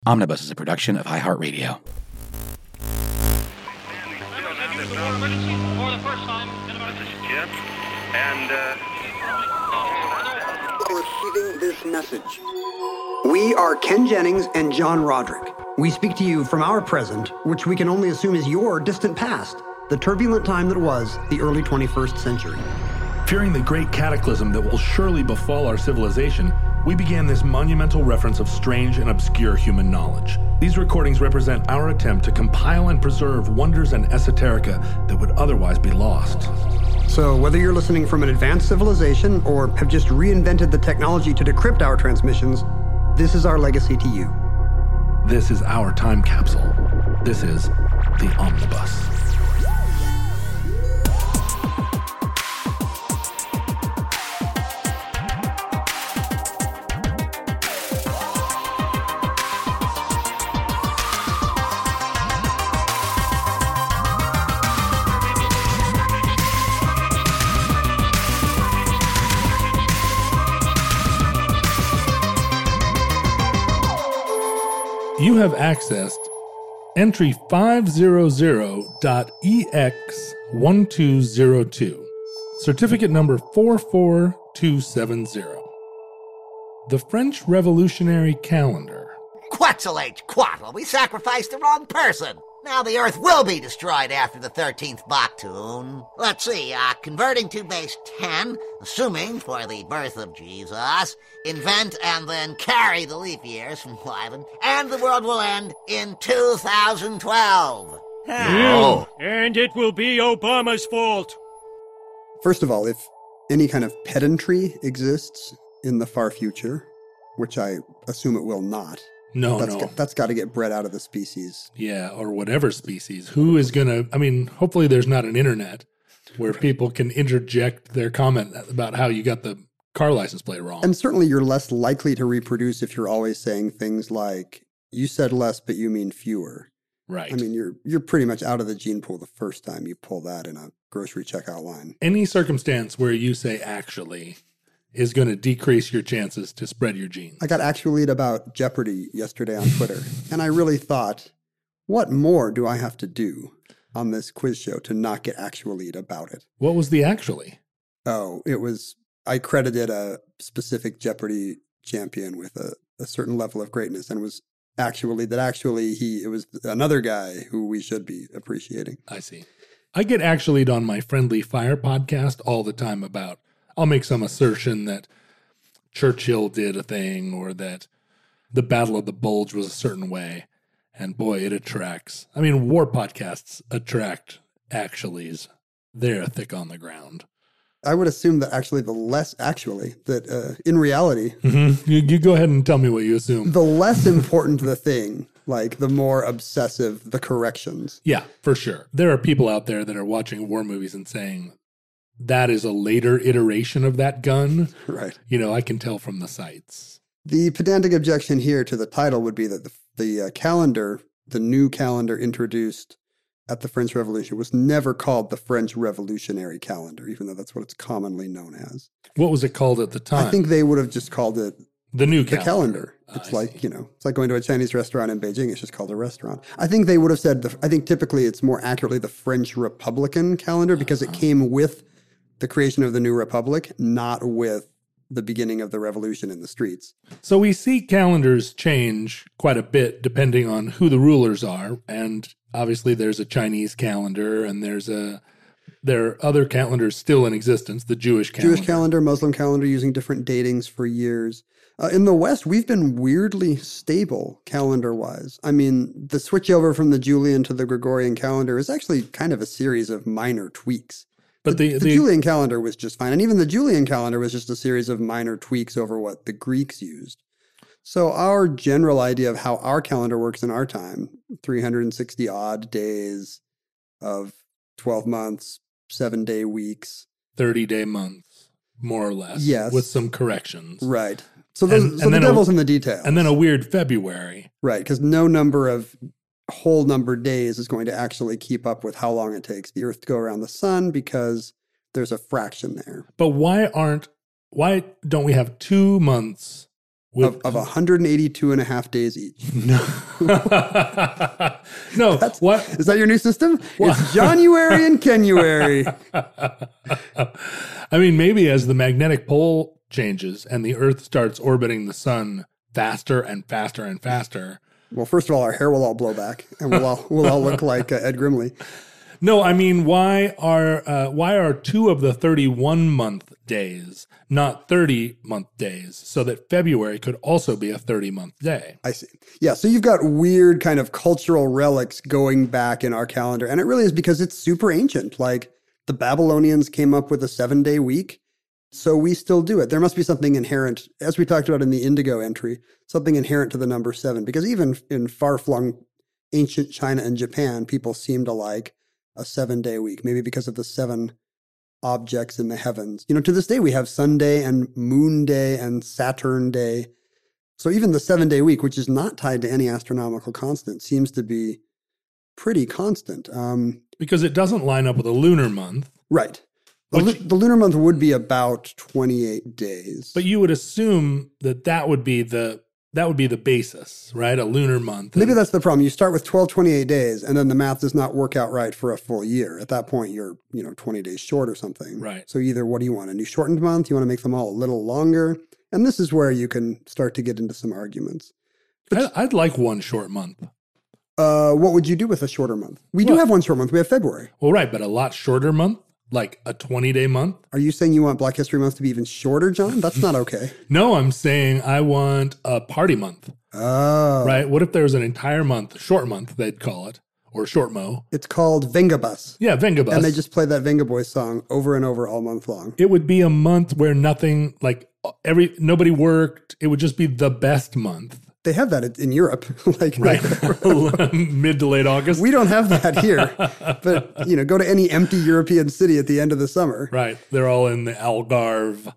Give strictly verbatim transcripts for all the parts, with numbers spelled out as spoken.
Omnibus is a production of iHeartRadio. This is Jim, and uh... receiving this message. We are Ken Jennings and John Roderick. We speak to you from our present, which we can only assume is your distant past, the turbulent time that was the early twenty-first century. Fearing the great cataclysm that will surely befall our civilization, we began this monumental reference of strange and obscure human knowledge. These recordings represent our attempt to compile and preserve wonders and esoterica that would otherwise be lost. So whether you're listening from an advanced civilization or have just reinvented the technology to decrypt our transmissions, this is our legacy to you. This is our time capsule. This is the Omnibus. You have accessed entry five hundred dot E X one two zero two, certificate number four four two seven zero. The French Revolutionary Calendar. Quetzalate Quattle, we sacrificed the wrong person. Now the Earth will be destroyed after the thirteenth Baktun. Let's see, uh, converting to base ten, assuming for the birth of Jesus, invent and then carry the leap years from Wyvern, and the world will end in two thousand twelve. Oh. And it will be Obama's fault. First of all, if any kind of pedantry exists in the far future, which I assume it will not, No, that's no. Got, that's got to get bred out of the species. Yeah, or whatever species. Who is going to, I mean, hopefully there's not an internet where people can interject their comment about how you got the car license plate wrong. And certainly you're less likely to reproduce if you're always saying things like, you said less, but you mean fewer. Right. I mean, you're you're pretty much out of the gene pool the first time you pull that in a grocery checkout line. Any circumstance where you say actually is going to decrease your chances to spread your genes. I got actually about Jeopardy yesterday on Twitter, and I really thought, what more do I have to do on this quiz show to not get actually about it? What was the actually? Oh, it was, I credited a specific Jeopardy champion with a, a certain level of greatness, and it was actually that actually he, it was another guy who we should be appreciating. I see. I get actually on my Friendly Fire podcast all the time about, I'll make some assertion that Churchill did a thing or that the Battle of the Bulge was a certain way. And boy, it attracts. I mean, war podcasts attract actuallys. They're thick on the ground. I would assume that actually the less, actually, that uh, in reality. Mm-hmm. You, you go ahead and tell me what you assume. The less important the thing, like the more obsessive the corrections. Yeah, for sure. There are people out there that are watching war movies and saying, that is a later iteration of that gun. Right. You know, I can tell from the sights. The pedantic objection here to the title would be that the, the uh, calendar, the new calendar introduced at the French Revolution, was never called the French Revolutionary Calendar, even though that's what it's commonly known as. What was it called at the time? I think they would have just called it the new the calendar. calendar. It's I like, see. you know, it's like going to a Chinese restaurant in Beijing. It's just called a restaurant. I think they would have said, the, I think typically it's more accurately the French Republican calendar because uh-huh. it came with the creation of the new republic, not with the beginning of the revolution in the streets. So we see calendars change quite a bit depending on who the rulers are. And obviously there's a Chinese calendar and there's a, there are other calendars still in existence, the Jewish calendar. Jewish calendar, Muslim calendar, using different datings for years. Uh, in the West, we've been weirdly stable calendar-wise. I mean, the switch over from the Julian to the Gregorian calendar is actually kind of a series of minor tweaks. But the, the, the, the Julian calendar was just fine. And even the Julian calendar was just a series of minor tweaks over what the Greeks used. So our general idea of how our calendar works in our time, three hundred sixty odd days of twelve months, seven-day weeks. thirty-day months, more or less. Yes. With some corrections. Right. So, those, and, so and the devil's a, in the details. And then a weird February. Right, because no number of whole number days is going to actually keep up with how long it takes the Earth to go around the sun because there's a fraction there. But why aren't, why don't we have two months of, of one hundred eighty-two and a half days each. No. no. That's, what? Is that your new system? It's January and Kenuary. I mean, maybe as the magnetic pole changes and the Earth starts orbiting the sun faster and faster and faster. Well, first of all, our hair will all blow back, and we'll all we'll all look like uh, Ed Grimley. No, I mean, why are uh, why are two of the thirty-one month days not thirty month days, so that February could also be a thirty month day? I see. Yeah, so you've got weird kind of cultural relics going back in our calendar, and it really is because it's super ancient. Like the Babylonians came up with a seven day week, so we still do it. There must be something inherent, as we talked about in the Indigo entry, something inherent to the number seven, because even in far-flung ancient China and Japan, people seem to like a seven-day week, maybe because of the seven objects in the heavens. You know, to this day, we have Sunday and Moon Day and Saturn Day. So even the seven-day week, which is not tied to any astronomical constant, seems to be pretty constant. Um, because it doesn't line up with a lunar month. Right. The, Which, the lunar month would be about twenty-eight days. But you would assume that that would be the That would be the basis, right? A lunar month. Maybe that's the problem. You start with twelve, twenty-eight days, and then the math does not work out right for a full year. At that point, you're, you know, twenty days short or something. Right. So either what do you want? A new shortened month? You want to make them all a little longer? And this is where you can start to get into some arguments. But I'd like one short month. Uh, what would you do with a shorter month? We do What? have one short month. We have February. Well, right, but a lot shorter month, like a twenty-day month. Are you saying you want Black History Month to be even shorter, John? That's not okay. No, I'm saying I want a party month. Oh. Right? What if there's an entire month, short month, they'd call it, or short mo? It's called Venga Bus. Yeah, Venga Bus. And they just play that Venga Boys song over and over all month long. It would be a month where nothing, like every nobody worked. It would just be the best month. They have that in Europe. like Right. Mid to late August. We don't have that here. But, you know, go to any empty European city at the end of the summer. Right. They're all in the Algarve.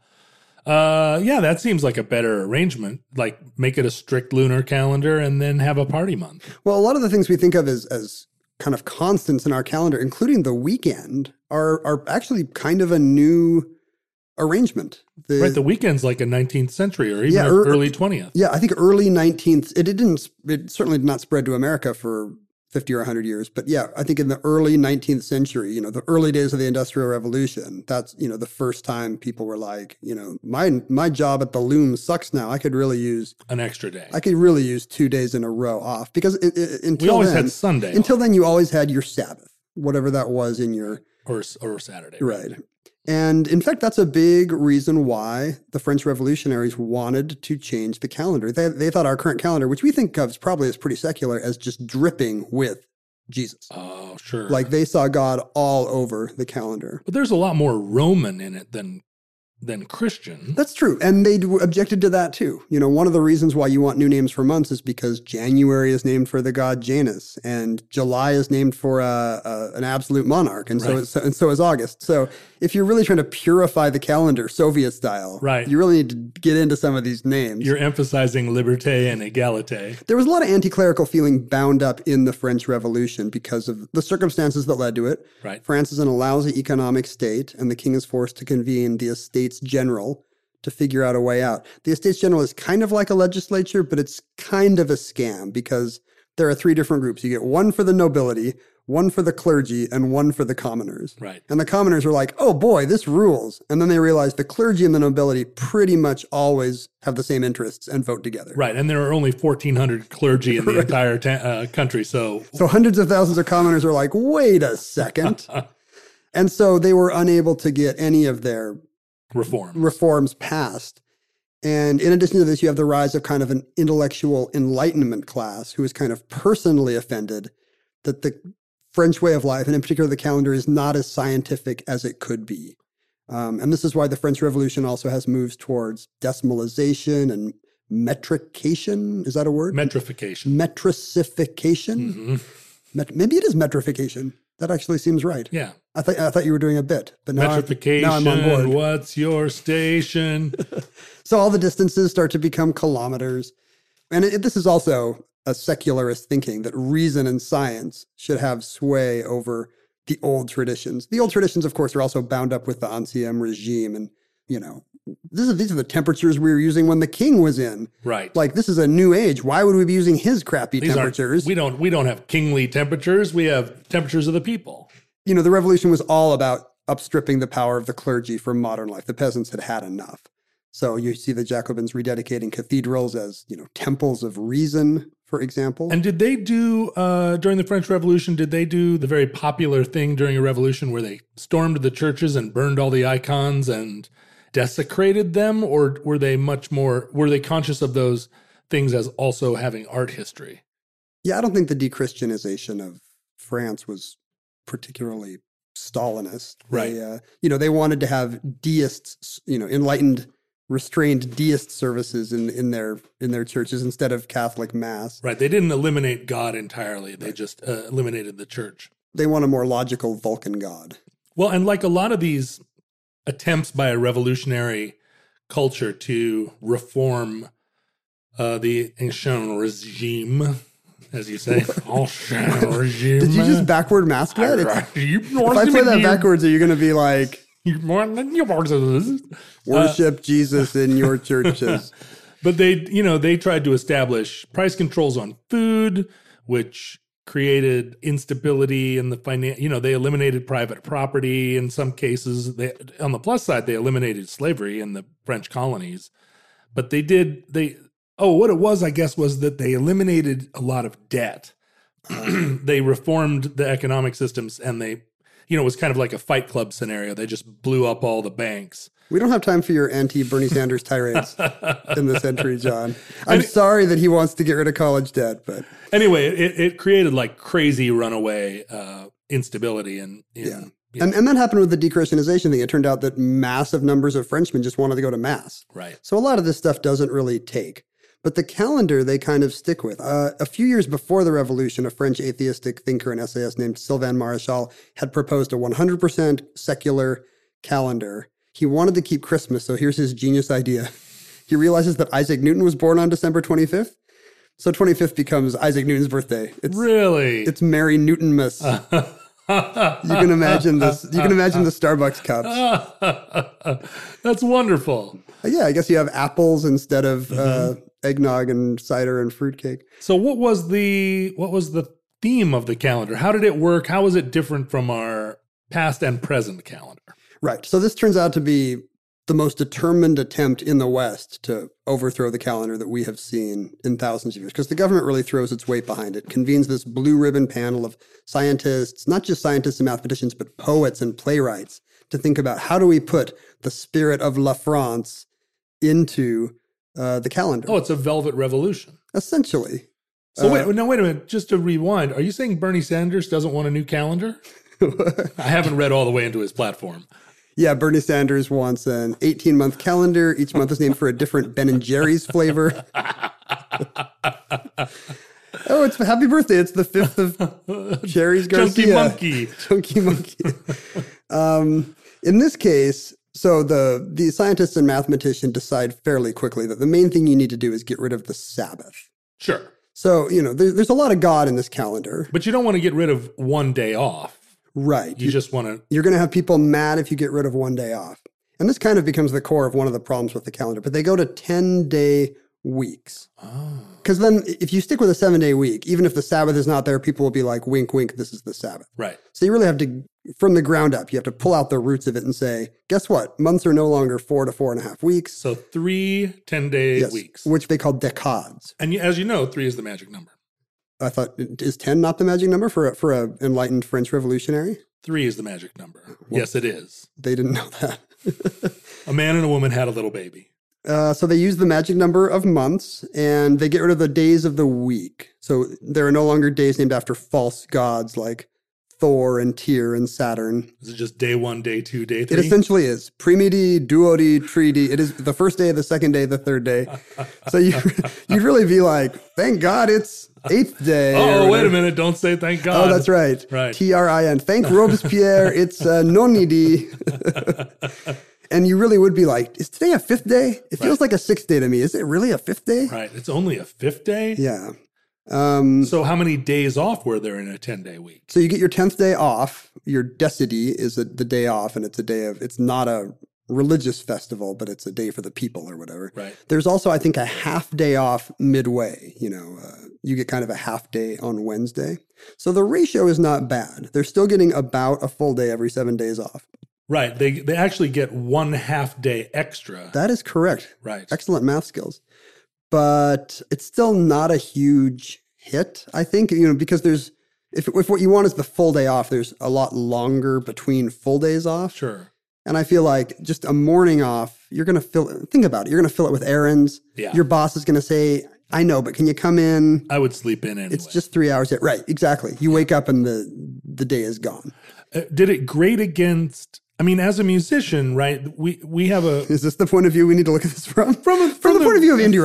Uh, yeah, that seems like a better arrangement. Like make it a strict lunar calendar and then have a party month. Well, a lot of the things we think of as, as kind of constants in our calendar, including the weekend, are are actually kind of a new arrangement. The, Right. The weekend's like a nineteenth century or even Yeah, er- early twentieth. Yeah, I think early nineteenth, it, it didn't, it certainly did not spread to America for fifty or one hundred years. But yeah, I think in the early nineteenth century, you know, the early days of the Industrial Revolution, that's, you know, the first time people were like, you know, my my job at the loom sucks now. I could really use, An extra day. I could really use two days in a row off. Because it, it, until we always then, had Sunday Until off, then, you always had your Sabbath, whatever that was in your, or, or Saturday. right. And in fact, that's a big reason why the French revolutionaries wanted to change the calendar. They, they thought our current calendar, which we think of probably as pretty secular, as just dripping with Jesus. Oh, sure. Like they saw God all over the calendar. But there's a lot more Roman in it than than Christian. That's true. And they objected to that too. You know, one of the reasons why you want new names for months is because January is named for the god Janus and July is named for a, a, an absolute monarch. And, Right. so, and so is August. So if you're really trying to purify the calendar Soviet style, Right. you really need to get into some of these names. You're emphasizing liberté and égalité. There was a lot of anti-clerical feeling bound up in the French Revolution because of the circumstances that led to it. Right. France is in a lousy economic state, and the king is forced to convene the Estates General to figure out a way out. The Estates General is kind of like a legislature, but it's kind of a scam because there are three different groups. You get one for the nobility, one for the clergy, and one for the commoners. Right. And the commoners are like, oh boy, this rules. And then they realize the clergy and the nobility pretty much always have the same interests and vote together. Right. And there are only fourteen hundred clergy in the entire ta- uh, country. So, So hundreds of thousands of commoners are like, wait a second. And so they were unable to get any of their reform. reforms passed. And in addition to this, you have the rise of kind of an intellectual enlightenment class who is kind of personally offended that the French way of life, and in particular the calendar, is not as scientific as it could be. Um, and this is why the French Revolution also has moves towards decimalization and metrication. Is that a word? Metrification. Metricification? Mhm. Met- maybe it is metrification. That actually seems right. Yeah. I thought I thought you were doing a bit, but now, I, Metrification. now I'm on board. What's your station? So all the distances start to become kilometers. And it, this is also a secularist thinking that reason and science should have sway over the old traditions. The old traditions, of course, are also bound up with the Ancien regime and, you know, this is these are the temperatures we were using when the king was in. Right. Like, this is a new age. Why would we be using his crappy These temperatures? We don't we don't have kingly temperatures. We have temperatures of the people. You know, the revolution was all about upstripping the power of the clergy from modern life. The peasants had had enough. So you see the Jacobins rededicating cathedrals as, you know, temples of reason, for example. And did they do, uh, during the French Revolution, did they do the very popular thing during a revolution where they stormed the churches and burned all the icons and desecrated them? Or were they much more, were they conscious of those things as also having art history? Yeah, I don't think the de-Christianization of France was particularly Stalinist. Right. They, uh, you know, they wanted to have deists, you know, enlightened, restrained deist services in, in their in their churches instead of Catholic mass. Right. They didn't eliminate God entirely. They just uh, eliminated the church. They want a more logical Vulcan god. Well, and like a lot of these attempts by a revolutionary culture to reform uh, the ancient regime, as you say, ancient regime. Did you just backward mask that? It's, if I play that backwards, are you going to be like, worship uh, Jesus in your churches? But they, you know, they tried to establish price controls on food, which created instability in the finance. You know, they eliminated private property in some cases. They, on the plus side, they eliminated slavery in the French colonies. But they did, they, oh, what it was, I guess, was that they eliminated a lot of debt. They reformed the economic systems and they, you know, it was kind of like a Fight Club scenario. They just blew up all the banks. We don't have time for your anti-Bernie Sanders tirades in this entry, John. I'm Any, sorry that he wants to get rid of college debt, but... Anyway, it, it created like crazy runaway uh, instability. And, in, yeah. You know. and and that happened with the de-Christianization thing. It turned out that massive numbers of Frenchmen just wanted to go to Mass. Right. So a lot of this stuff doesn't really take. But the calendar they kind of stick with. Uh, a few years before the revolution, a French atheistic thinker and essayist named Sylvain Maréchal had proposed a one hundred percent secular calendar. He wanted to keep Christmas, so here's his genius idea. He realizes that Isaac Newton was born on December twenty-fifth. So twenty-fifth becomes Isaac Newton's birthday. It's, really? It's Merry Newtonmas. You can imagine this. You can imagine the Starbucks cups. That's wonderful. Uh, yeah, I guess you have apples instead of mm-hmm. uh, eggnog and cider and fruitcake. So what was the what was the theme of the calendar? How did it work? How was it different from our past and present calendar? Right. So this turns out to be the most determined attempt in the West to overthrow the calendar that we have seen in thousands of years, because the government really throws its weight behind it, convenes this blue ribbon panel of scientists, not just scientists and mathematicians, but poets and playwrights, to think about how do we put the spirit of La France into uh, the calendar. Oh, it's a velvet revolution. Essentially. So uh, wait, no, wait a minute. Just to rewind, are you saying Bernie Sanders doesn't want a new calendar? I haven't read all the way into his platform. Yeah, Bernie Sanders wants an eighteen-month calendar. Each month is named for a different Ben and Jerry's flavor. Oh, it's happy birthday. It's the fifth of Cherries Garcia. Chunky Monkey. Chunky Monkey. um, in this case, so the, the scientists and mathematicians decide fairly quickly that the main thing you need to do is get rid of the Sabbath. Sure. So, you know, there, there's a lot of God in this calendar. But you don't want to get rid of one day off. Right. You, you just want to... You're going to have people mad if you get rid of one day off. And this kind of becomes the core of one of the problems with the calendar. But they go to ten-day weeks. Oh. Because then if you stick with a seven-day week, even if the Sabbath is not there, people will be like, wink, wink, this is the Sabbath. Right. So you really have to, from the ground up, you have to pull out the roots of it and say, guess what? Months are no longer four to four and a half weeks. So three ten-day yes, weeks. Which they call decades. And you, as you know, three is the magic number. I thought, is ten not the magic number for a, for a enlightened French revolutionary? Three is the magic number. Well, yes, it is. They didn't know that. A man and a woman had a little baby. Uh, so they use the magic number of months, and they get rid of the days of the week. So there are no longer days named after false gods like Thor and Tyr and Saturn. Is it just day one, day two, day three? It essentially is. Primidi, duodi, tridi. It is the first day, the second day, the third day. So you, you'd really be like, thank God it's eighth day. Oh, wait a minute. Don't say thank God. Oh, that's right. Right. T R I N. Thank Robespierre. It's uh, nonidi. And you really would be like, is today a fifth day? It feels right. like a sixth day to me. Is it really a fifth day? Right. It's only a fifth day? Yeah. Um, so how many days off were there in a ten-day week? So you get your tenth day off. Your decidi is a, the day off, and it's a day of, it's not a religious festival, but it's a day for the people or whatever. Right. There's also, I think, a half day off midway. You know, uh, you get kind of a half day on Wednesday. So the ratio is not bad. They're still getting about a full day every seven days off. Right. They they actually get one half day extra. That is correct. Right. Excellent math skills. But it's still not a huge hit, I think, you know, because there's, if, if what you want is the full day off, there's a lot longer between full days off. Sure. And I feel like just a morning off, you're going to fill it. Think about it. You're going to fill it with errands. Yeah. Your boss is going to say, I know, but can you come in? I would sleep in anyway. It's just three hours. Yeah, right. Exactly. You wake up and the, the day is gone. Uh, did it grate against, I mean, as a musician, right, we, we have a... Is this the point of view we need to look at this from? From, a, from, from the, the point of view of indie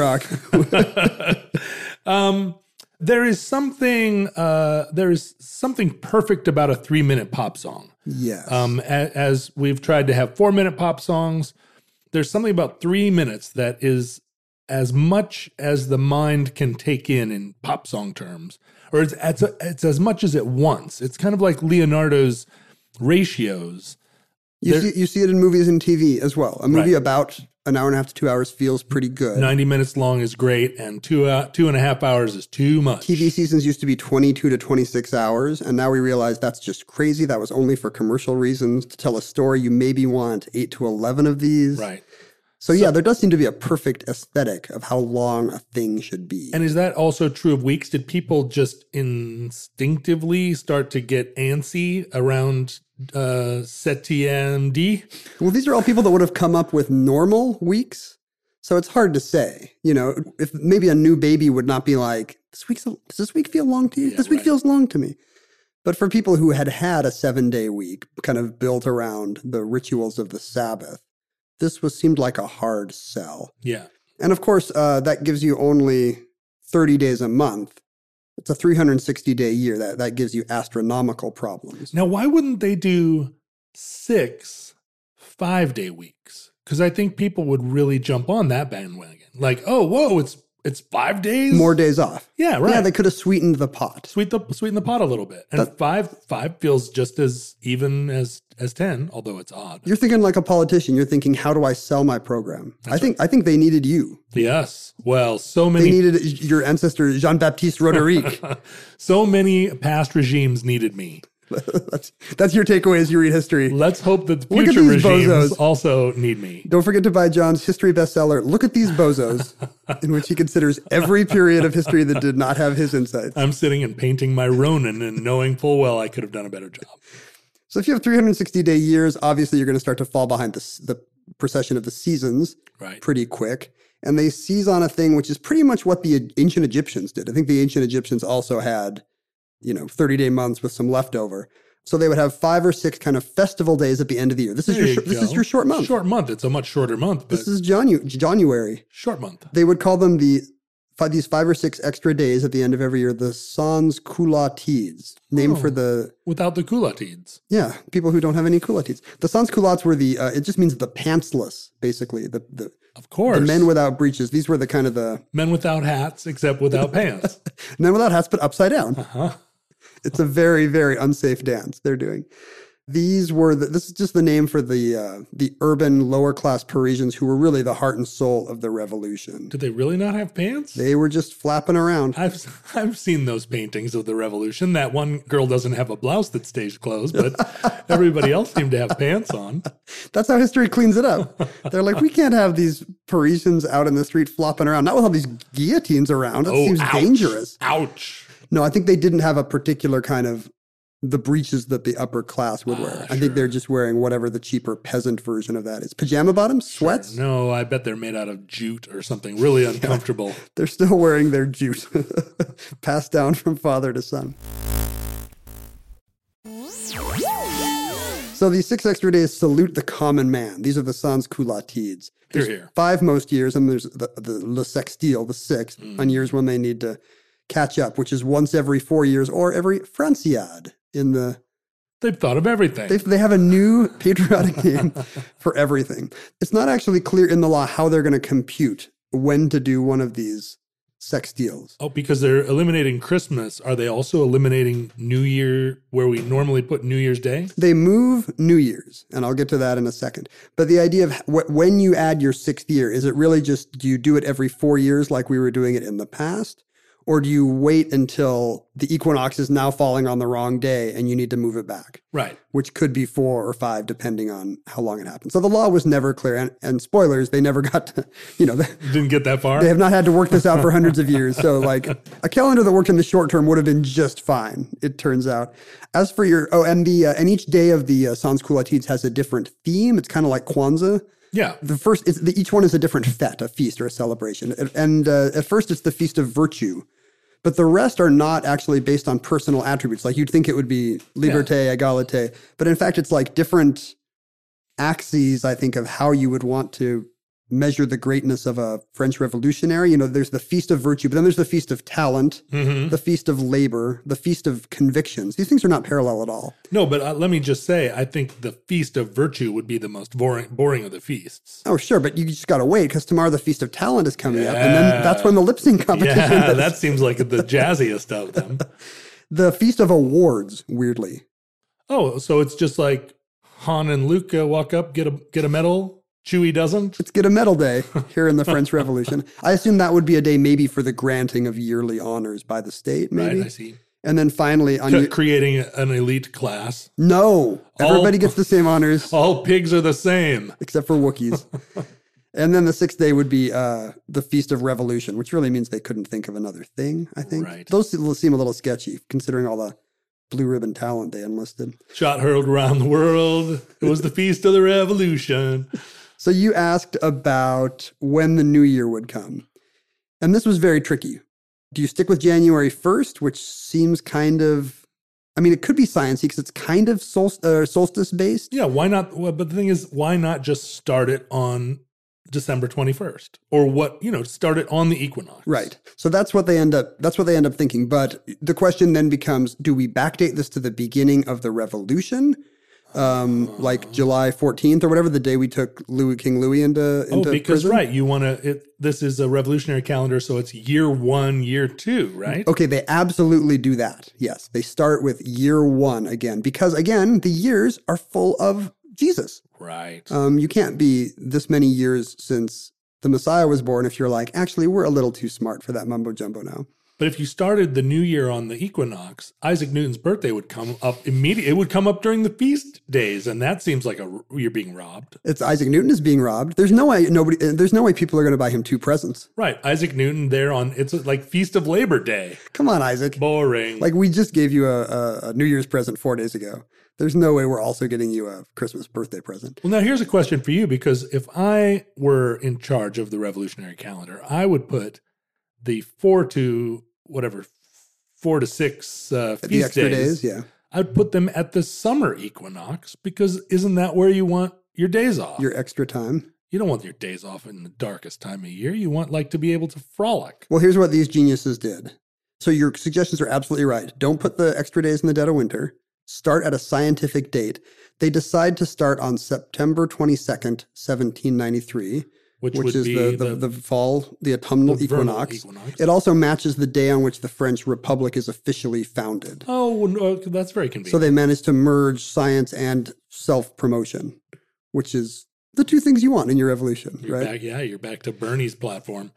rock. um, there is something, uh, there is something perfect about a three-minute pop song. Yes. Um, as, as we've tried to have four-minute pop songs, there's something about three minutes that is as much as the mind can take in in pop song terms, or it's, it's, it's as much as it wants. It's kind of like Leonardo's ratios. You see, you see it in movies and T V as well. A movie Right. about an hour and a half to two hours feels pretty good. ninety minutes long is great, and two uh, two and a half hours is too much. T V seasons used to be twenty-two to twenty-six hours, and now we realize that's just crazy. That was only for commercial reasons. To tell a story, you maybe want eight to eleven of these. Right. So, yeah, there does seem to be a perfect aesthetic of how long a thing should be. And is that also true of weeks? Did people just instinctively start to get antsy around uh, septième D? Well, these are all people that would have come up with normal weeks. So it's hard to say. You know, if maybe a new baby would not be like, this week's a, does this week feel long to you? Yeah, this week right. feels long to me. But for people who had had a seven-day week kind of built around the rituals of the Sabbath, this was seemed like a hard sell. Yeah. And of course, uh, that gives you only thirty days a month. It's a three hundred sixty day year. That, that gives you astronomical problems. Now, why wouldn't they do six five-day weeks? Because I think people would really jump on that bandwagon. Like, oh, whoa, it's it's five days? More days off. Yeah, right. Yeah, they could have sweetened the pot. Sweet the, sweeten the pot a little bit. And That- five five feels just as even as, as ten, although it's odd. You're thinking like a politician. You're thinking, how do I sell my program? I think I think they needed you. Yes. Well, so They many needed your ancestor, Jean-Baptiste Roderick. so many past regimes needed me. that's, that's your takeaway as you read history. Let's hope that the Look at future these regimes bozos. also need me. Don't forget to buy John's history bestseller, Look at These Bozos, in which he considers every period of history that did not have his insights. I'm sitting and painting my Ronin and knowing full well I could have done a better job. So if you have three hundred sixty day years, obviously you're going to start to fall behind the, the procession of the seasons Right. pretty quick. And they seize on a thing which is pretty much what the ancient Egyptians did. I think the ancient Egyptians also had, you know, thirty day months with some leftover. So they would have five or six kind of festival days at the end of the year. This is There your you sh- this go. is your short month. Short month. It's a much shorter month, but This is Janu- January. short month. They would call them the five, these five or six extra days at the end of every year, the Sans Culottes, named Oh. for the Without the Kulatids. yeah people who don't have any culottes. The Sans Culottes were the uh, it just means the pantsless, basically the the Of course. the men without breeches. These were the kind of the Men without hats, except without pants. men without hats, but upside down. Uh-huh. It's a very, very unsafe dance they're doing. These were the, this is just the name for the uh, the urban lower class Parisians who were really the heart and soul of the revolution. Did they really not have pants? They were just flapping around. I've I've seen those paintings of the revolution. That one girl doesn't have a blouse that stays closed, but everybody else seemed to have pants on. That's how history cleans it up. They're like, we can't have these Parisians out in the street flopping around. Not with all these guillotines around. That Oh, seems ouch. dangerous. Ouch. No, I think they didn't have a particular kind of the breeches that the upper class would wear. Ah, I think they're just wearing whatever the cheaper peasant version of that is. Pajama bottoms, sweats. No, I bet they're made out of jute or something really uncomfortable. They're still wearing their jute, passed down from father to son. So these six extra days salute the common man. These are the Sans Culottes. Here, There's here. five most years, and there's the, the Le Sextile, the sixth, Mm. on years when they need to catch up, which is once every four years or every Franciade in the They've thought of everything. They, they have a new patriotic name for everything. It's not actually clear in the law how they're going to compute when to do one of these sextiles. Oh, because they're eliminating Christmas. Are they also eliminating New Year where we normally put New Year's Day? They move New Year's, and I'll get to that in a second. But the idea of wh- when you add your sixth year, is it really just, do you do it every four years like we were doing it in the past? Or do you wait until the equinox is now falling on the wrong day and you need to move it back? Right. Which could be four or five, depending on how long it happens. So the law was never clear. And, and spoilers, they never got to, you know, they, Didn't get that far? they have not had to work this out for hundreds of years. So like a calendar that worked in the short term would have been just fine, it turns out. As for your, oh, and the, uh, and each day of the uh, Sans Culottes has a different theme. It's kind of like Kwanzaa. Yeah. The first, it's the, each one is a different fete, a feast or a celebration. And, and uh, at first it's the Feast of Virtue. But the rest are not actually based on personal attributes. Like you'd think it would be liberté, yeah. égalité. But in fact, it's like different axes, I think, of how you would want to measure the greatness of a French revolutionary. You know, there's the Feast of Virtue, but then there's the Feast of Talent, mm-hmm. the Feast of Labor, the Feast of Convictions. These things are not parallel at all. No, but uh, let me just say, I think the Feast of Virtue would be the most boring, boring of the feasts. Oh, sure, but you just got to wait because tomorrow the Feast of Talent is coming yeah. up, and then that's when the lip sync competition Yeah, is. That seems like the jazziest of them. The Feast of Awards, weirdly. Oh, so it's just like Han and Luke uh, walk up, get a get a medal. Chewie doesn't? Let's get a medal day here in the French Revolution. I assume that would be a day maybe for the granting of yearly honors by the state, maybe. Right, I see. And then finally... on C- your, creating an elite class. No. Everybody all, gets the same honors. All pigs are the same. Except for Wookiees. And then the sixth day would be uh, the Feast of Revolution, which really means they couldn't think of another thing, I think. Right. Those seem a little sketchy, considering all the blue ribbon talent they enlisted. Shot hurled around the world. It was the Feast of the Revolution. So you asked about when the new year would come. And this was very tricky. Do you stick with January first, which seems kind of, I mean, it could be sciencey because it's kind of sol- uh, solstice-based. Yeah, why not? Well, but the thing is, why not just start it on December twenty-first? Or what, you know, start it on the equinox. Right. So that's what they end up, that's what they end up thinking. But the question then becomes, do we backdate this to the beginning of the revolution? Um, like July fourteenth or whatever, the day we took Louis, King Louis into, into oh, because prison? Right, you want to, this is a revolutionary calendar, so it's year one, year two, right? Okay, they absolutely do that. Yes, they start with year one again, because again, the years are full of Jesus. Right. Um, you can't be this many years since the Messiah was born if you're like, actually, we're a little too smart for that mumbo jumbo now. But if you started the new year on the equinox, Isaac Newton's birthday would come up immediately. It would come up during the feast days, and that seems like a you're being robbed. It's Isaac Newton is being robbed. There's no way nobody. There's no way people are going to buy him two presents. Right, Isaac Newton there on it's like Feast of Labor Day. Come on, Isaac. Boring. Like we just gave you a, a, a New Year's present four days ago. There's no way we're also getting you a Christmas birthday present. Well, now here's a question for you, because if I were in charge of the revolutionary calendar, I would put the four to whatever. Four to six uh, feast the extra days, days, yeah. I'd put them at the summer equinox, because isn't that where you want your days off? Your extra time. You don't want your days off in the darkest time of year. You want like to be able to frolic. Well, here's what these geniuses did. So your suggestions are absolutely right. Don't put the extra days in the dead of winter. Start at a scientific date. They decide to start on September twenty-second, seventeen ninety-three. Which, which is the, the, the, the fall, the autumnal the equinox. equinox. It also matches the day on which the French Republic is officially founded. Oh, no, that's very convenient. So they managed to merge science and self-promotion, which is the two things you want in your revolution, you're right? Back, yeah, you're back to Bernie's platform.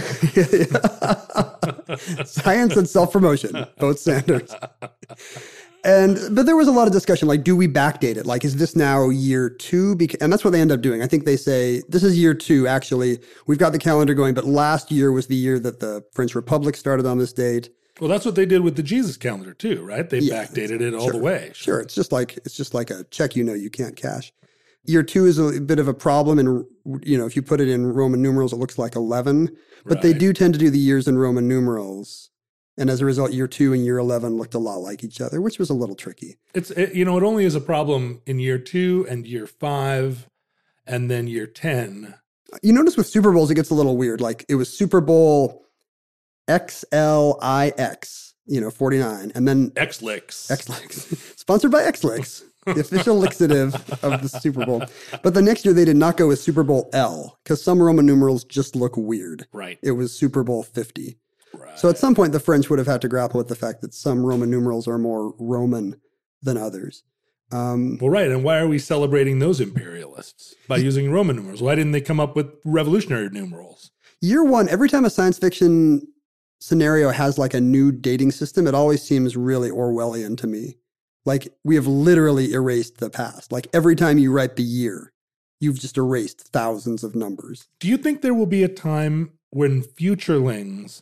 Science and self-promotion, both Sanders. And but there was a lot of discussion, like, do we backdate it? Like, is this now year two? Beca- and that's what they end up doing. I think they say, this is year two, actually. We've got the calendar going, but last year was the year that the French Republic started on this date. Well, that's what they did with the Jesus calendar, too, right? They yeah, backdated it all sure, the way. Sure. It's just like it's just like a check you know you can't cash. Year two is a bit of a problem. And, you know, if you put it in Roman numerals, it looks like eleven. But right. they do tend to do the years in Roman numerals. And as a result, year two and year eleven looked a lot like each other, which was a little tricky. It's, it, you know, it only is a problem in year two and year five and then year ten. You notice with Super Bowls, it gets a little weird. Like it was Super Bowl X L I X, you know, forty-nine. And then X-Lix. X-Lix. Sponsored by X-Lix, the official laxative of the Super Bowl. But the next year, they did not go with Super Bowl L because some Roman numerals just look weird. Right. It was Super Bowl fifty. Right. So at some point, the French would have had to grapple with the fact that some Roman numerals are more Roman than others. Um, Well, right. And why are we celebrating those imperialists by using Roman numerals? Why didn't they come up with revolutionary numerals? Year one, every time a science fiction scenario has like a new dating system, it always seems really Orwellian to me. Like we have literally erased the past. Like every time you write the year, you've just erased thousands of numbers. Do you think there will be a time when futurelings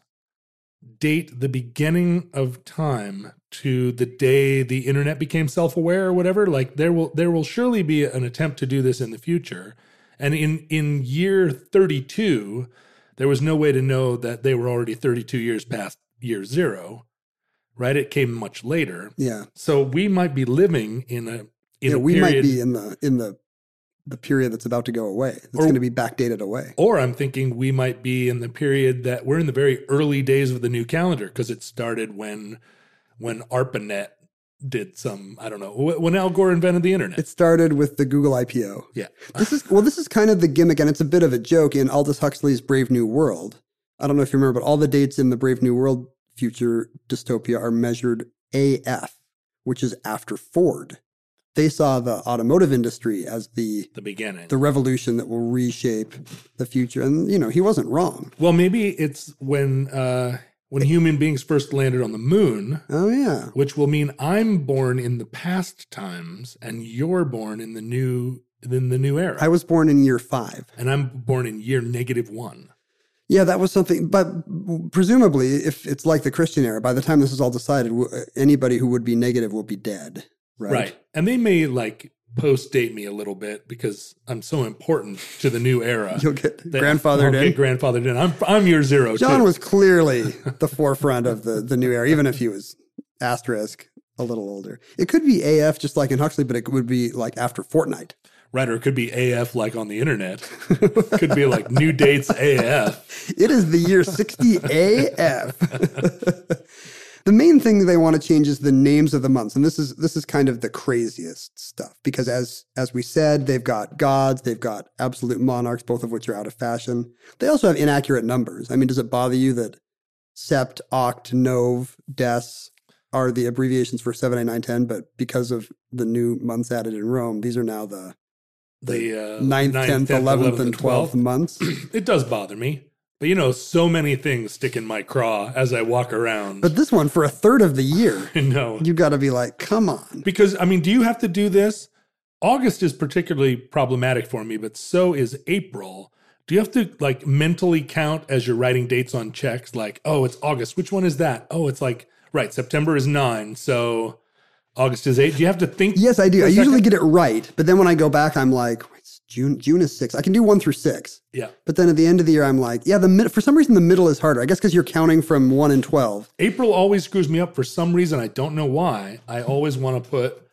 date the beginning of time to the day the internet became self-aware or whatever? Like there will there will surely be an attempt to do this in the future. And in, in year thirty-two, there was no way to know that they were already thirty-two years past year zero, right? It came much later. Yeah. So we might be living in a in yeah, a we period, might be in the in the the period that's about to go away. It's Or- going to be backdated away. Or I'm thinking we might be in the period that we're in the very early days of the new calendar because it started when when ARPANET did some, I don't know, wh- when Al Gore invented the internet. It started with the Google I P O. yeah. This is well, this is kind of the gimmick, and it's a bit of a joke in Aldous Huxley's Brave New World. I don't know if you remember, but all the dates in the Brave New World future dystopia are measured A F, which is after Ford. They saw the automotive industry as the The beginning. the revolution that will reshape the future. And, you know, he wasn't wrong. well, maybe it's when uh, when human beings first landed on the moon, Oh, yeah. which will mean I'm born in the past times and you're born in the new in the new era. I was born in year five. and I'm born in year negative one. Yeah, that was something. But presumably, if it's like the Christian era, by the time this is all decided, w- anybody who would be negative will be dead. Right. Right. And they may like post date me a little bit because I'm so important to the new era. You'll get that grandfathered I'll in. Get grandfathered in. I'm I'm year zero. John too. was clearly the forefront of the, the new era, even if he was asterisk a little older. It could be A F just like in Huxley, but it would be like after Fortnite. right, or it could be A F like on the internet. Could be like new dates A F. It is the year sixty A F. The main thing they want to change is the names of the months. And this is this is kind of the craziest stuff because as as we said, they've got gods, they've got absolute monarchs, both of which are out of fashion. They also have inaccurate numbers. I mean, does it bother you that sept, oct, nov, des are the abbreviations for seven, eight, nine, ten, but because of the new months added in Rome, these are now the The uh, ninth, tenth, eleventh, and twelfth months? It does bother me. But you know, so many things stick in my craw as I walk around. But this one, for a third of the year, no. you got to be like, come on. Because, I mean, do you have to do this? August is particularly problematic for me, but so is April. Do you have to, like, mentally count as you're writing dates on checks? Like, oh, it's August. Which one is that? Oh, it's like, right, September is nine, so August is eight. Do you have to think? Yes, I do. for a I usually second? get it right. But then when I go back, I'm like, wait, it's June June is six. I can do one through six. Yeah. But then at the end of the year, I'm like, yeah, the mid- for some reason, the middle is harder. I guess because you're counting from one and twelve. April always screws me up for some reason. I don't know why. I always want to put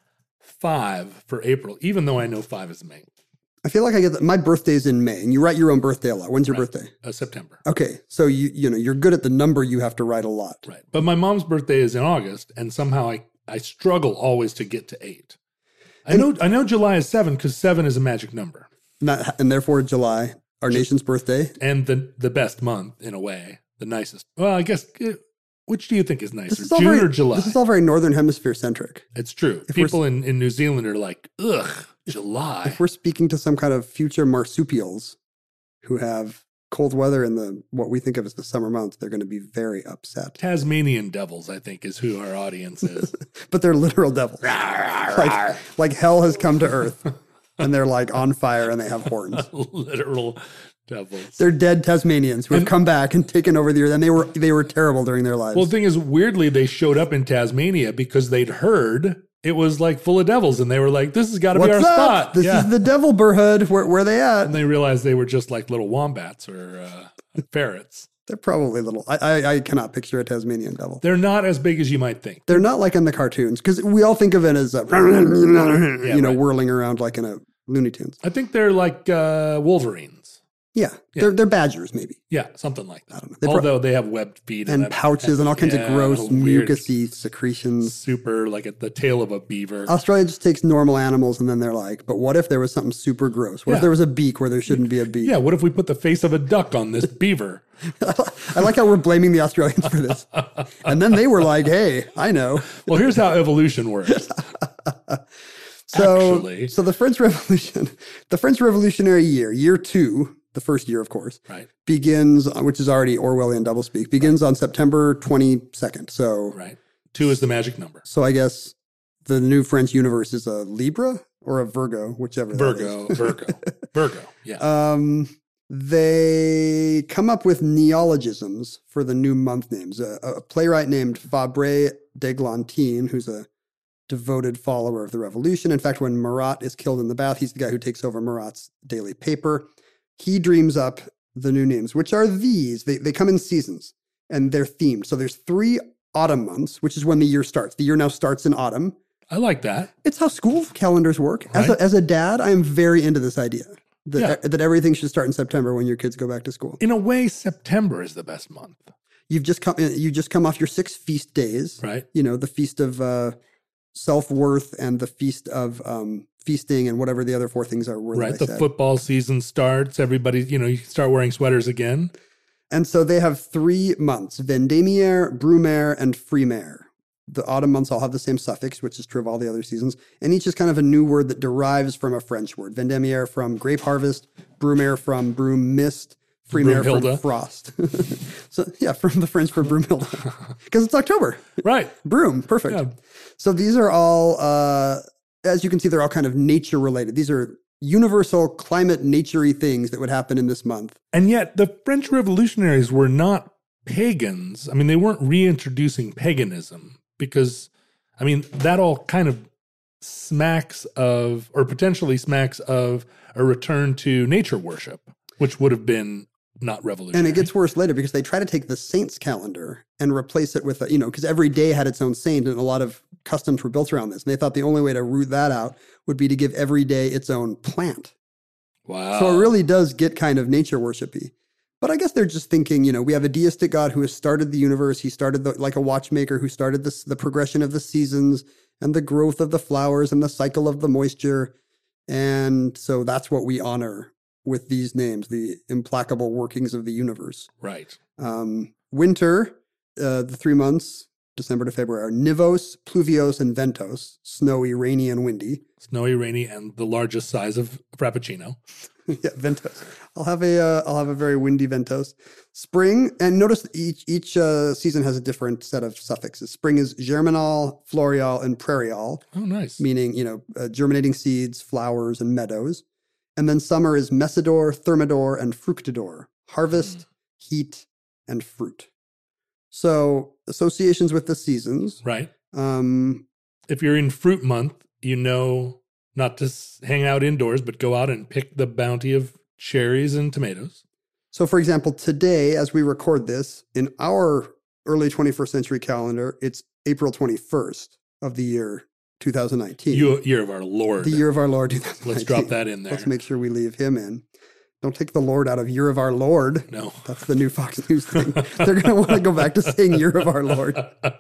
five for April, even though I know five is May. I feel like I get that. My birthday's in May, and you write your own birthday a lot. When's your Right. birthday? Uh, September. Okay, so you you know you're good at the number you have to write a lot. Right. But my mom's birthday is in August, and somehow I, I struggle always to get to eight. I know I know July is seven because seven is a magic number. Not, and therefore, July, our nation's birthday. And the the best month in a way, the nicest. Well, I guess eh, which do you think is nicer, This is all June very, or July? This is all very northern hemisphere centric. It's true. If we're- People in, in New Zealand are like, ugh, July. If we're speaking to some kind of future marsupials who have cold weather in the what we think of as the summer months, they're going to be very upset. Tasmanian devils, I think, is who our audience is. But they're literal devils. like, like hell has come to earth, and they're like on fire, and they have horns. Literal devils. They're dead Tasmanians who have And- come back and taken over the earth, and they were they were terrible during their lives. Well, the thing is, weirdly, they showed up in Tasmania because they'd heard it was like full of devils, and they were like, "This has got to be our What's up? spot." This Yeah. is the devil burhood. Where where they at? And they realized they were just like little wombats or uh, ferrets. They're probably little. I, I I cannot picture a Tasmanian devil. They're not as big as you might think. They're not like in the cartoons because we all think of it as a, you know right. whirling around like in a Looney Tunes. I think they're like uh, Wolverines. Yeah, Yeah. they're they're badgers maybe, Yeah, something like that. I don't know. They pro- Although they have webbed feet and have- pouches and all kinds yeah, of gross weird, mucusy secretions. super like at the tail of a beaver. Australia just takes normal animals and then they're like, but what if there was something super gross? What Yeah. if there was a beak where there shouldn't be a beak? Yeah, what if we put the face of a duck on this beaver? I like how we're blaming the Australians for this. And then they were like, hey, I know. Well, here's how evolution works. So, Actually. so the French Revolution, the French Revolutionary year, year two, the first year, of course, Right. begins, which is already Orwellian doublespeak, begins on September twenty-second. So, Right. Two is the magic number. so I guess the new French universe is a Libra or a Virgo, whichever. that Virgo, is. Virgo, Virgo. Yeah. Um, they come up with neologisms for the new month names. A, a playwright named Fabre d'Eglantine, who's a devoted follower of the revolution. In fact, when Marat is killed in the bath, he's the guy who takes over Marat's daily paper. He dreams up the new names, which are these. They, they come in seasons and they're themed. So there's three autumn months, which is when the year starts. The year now starts in autumn. I like that. It's how school calendars work. As, Right. a, as a dad, I am very into this idea that, Yeah. that everything should start in September when your kids go back to school. In a way, September is the best month, You've just come, you just come off your six feast days, right? you know, the feast of uh, self-worth and the feast of um, feasting and whatever the other four things are. Were that Right. I The said. football season starts. Everybody, you know, you can start wearing sweaters again. And so they have three months, Vendémiaire, Brumaire, and Frimaire. The autumn months all have the same suffix, which is true of all the other seasons. And each is kind of a new word that derives from a French word. Vendémiaire from grape harvest, Brumaire from broom mist, Frimaire from Broomhilda. frost. So yeah, from the French for Broomhilda. Because it's October. Right. Broom, perfect. Yeah. So these are all, uh, as you can see, they're all kind of nature related. These are universal climate nature-y things that would happen in this month. And yet the French revolutionaries were not pagans. I mean, they weren't reintroducing paganism because, I mean, that all kind of smacks of, or potentially smacks of, a return to nature worship, which would have been not revolutionary. And it gets worse later because they try to take the saints calendar and replace it with, a, you know, because every day had its own saint and a lot of customs were built around this. And they thought the only way to root that out would be to give every day its own plant. Wow. So it really does get kind of nature worshipy. But I guess they're just thinking, you know, we have a deistic God who has started the universe. He started the, like a watchmaker who started this, the progression of the seasons and the growth of the flowers and the cycle of the moisture. And so that's what we honor with these names, the implacable workings of the universe. Right. Um, winter, uh, the three months, December to February, are Nivos, Pluvios, and Ventos, snowy, rainy, and windy. Snowy, rainy, and the largest size of Frappuccino. Yeah, Ventos. I'll have a uh, I'll have a very windy Ventos. Spring, and notice each each uh, season has a different set of suffixes. Spring is germinal, florial, and prairial, Oh, nice. meaning you know uh, germinating seeds, flowers, and meadows. And then summer is messidor, thermidor, and fructidor, harvest, Mm. heat, and fruit. So associations with the seasons. Right. Um, If you're in fruit month, you know not to s- hang out indoors, but go out and pick the bounty of cherries and tomatoes. So, for example, today, as we record this, in our early twenty-first century calendar, it's April twenty-first of the year two thousand nineteen. You, year of our Lord. The year of our Lord two thousand nineteen. Let's drop that in there. Let's make sure we leave him in. Don't take the Lord out of Year of Our Lord. No. That's the new Fox News thing. They're going to want to go back to saying Year of Our Lord.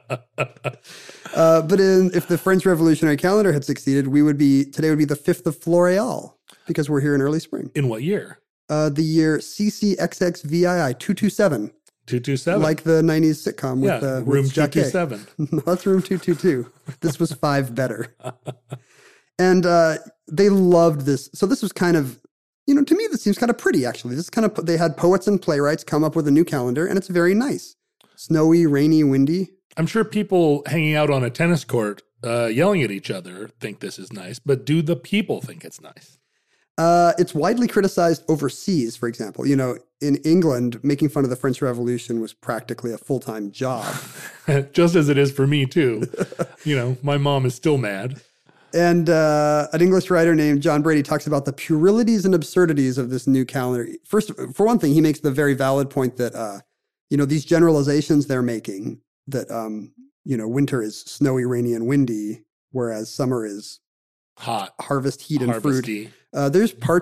Uh, but in, if the French Revolutionary calendar had succeeded, we would be, today would be the fifth of Floréal because we're here in early spring. In what year? Uh, the year C C X X V I I two two seven. two two seven. Like the nineties sitcom yeah, with, uh, room with two Jacquet. two seven. No, that's room two two two. This was five better. And uh, they loved this. So this was kind of, you know, to me, this seems kind of pretty, actually. This is kind of, they had poets and playwrights come up with a new calendar, and it's very nice. Snowy, rainy, windy. I'm sure people hanging out on a tennis court uh, yelling at each other think this is nice, but do the people think it's nice? Uh, it's widely criticized overseas, for example. You know, in England, making fun of the French Revolution was practically a full-time job. Just as it is for me, too. You know, my mom is still mad. And uh, an English writer named John Brady talks about the puerilities and absurdities of this new calendar. First, for one thing, he makes the very valid point that, uh, you know, these generalizations they're making, that, um, you know, winter is snowy, rainy, and windy, whereas summer is Hot. harvest, heat, and fruit. Harvesty. Uh, there's parts of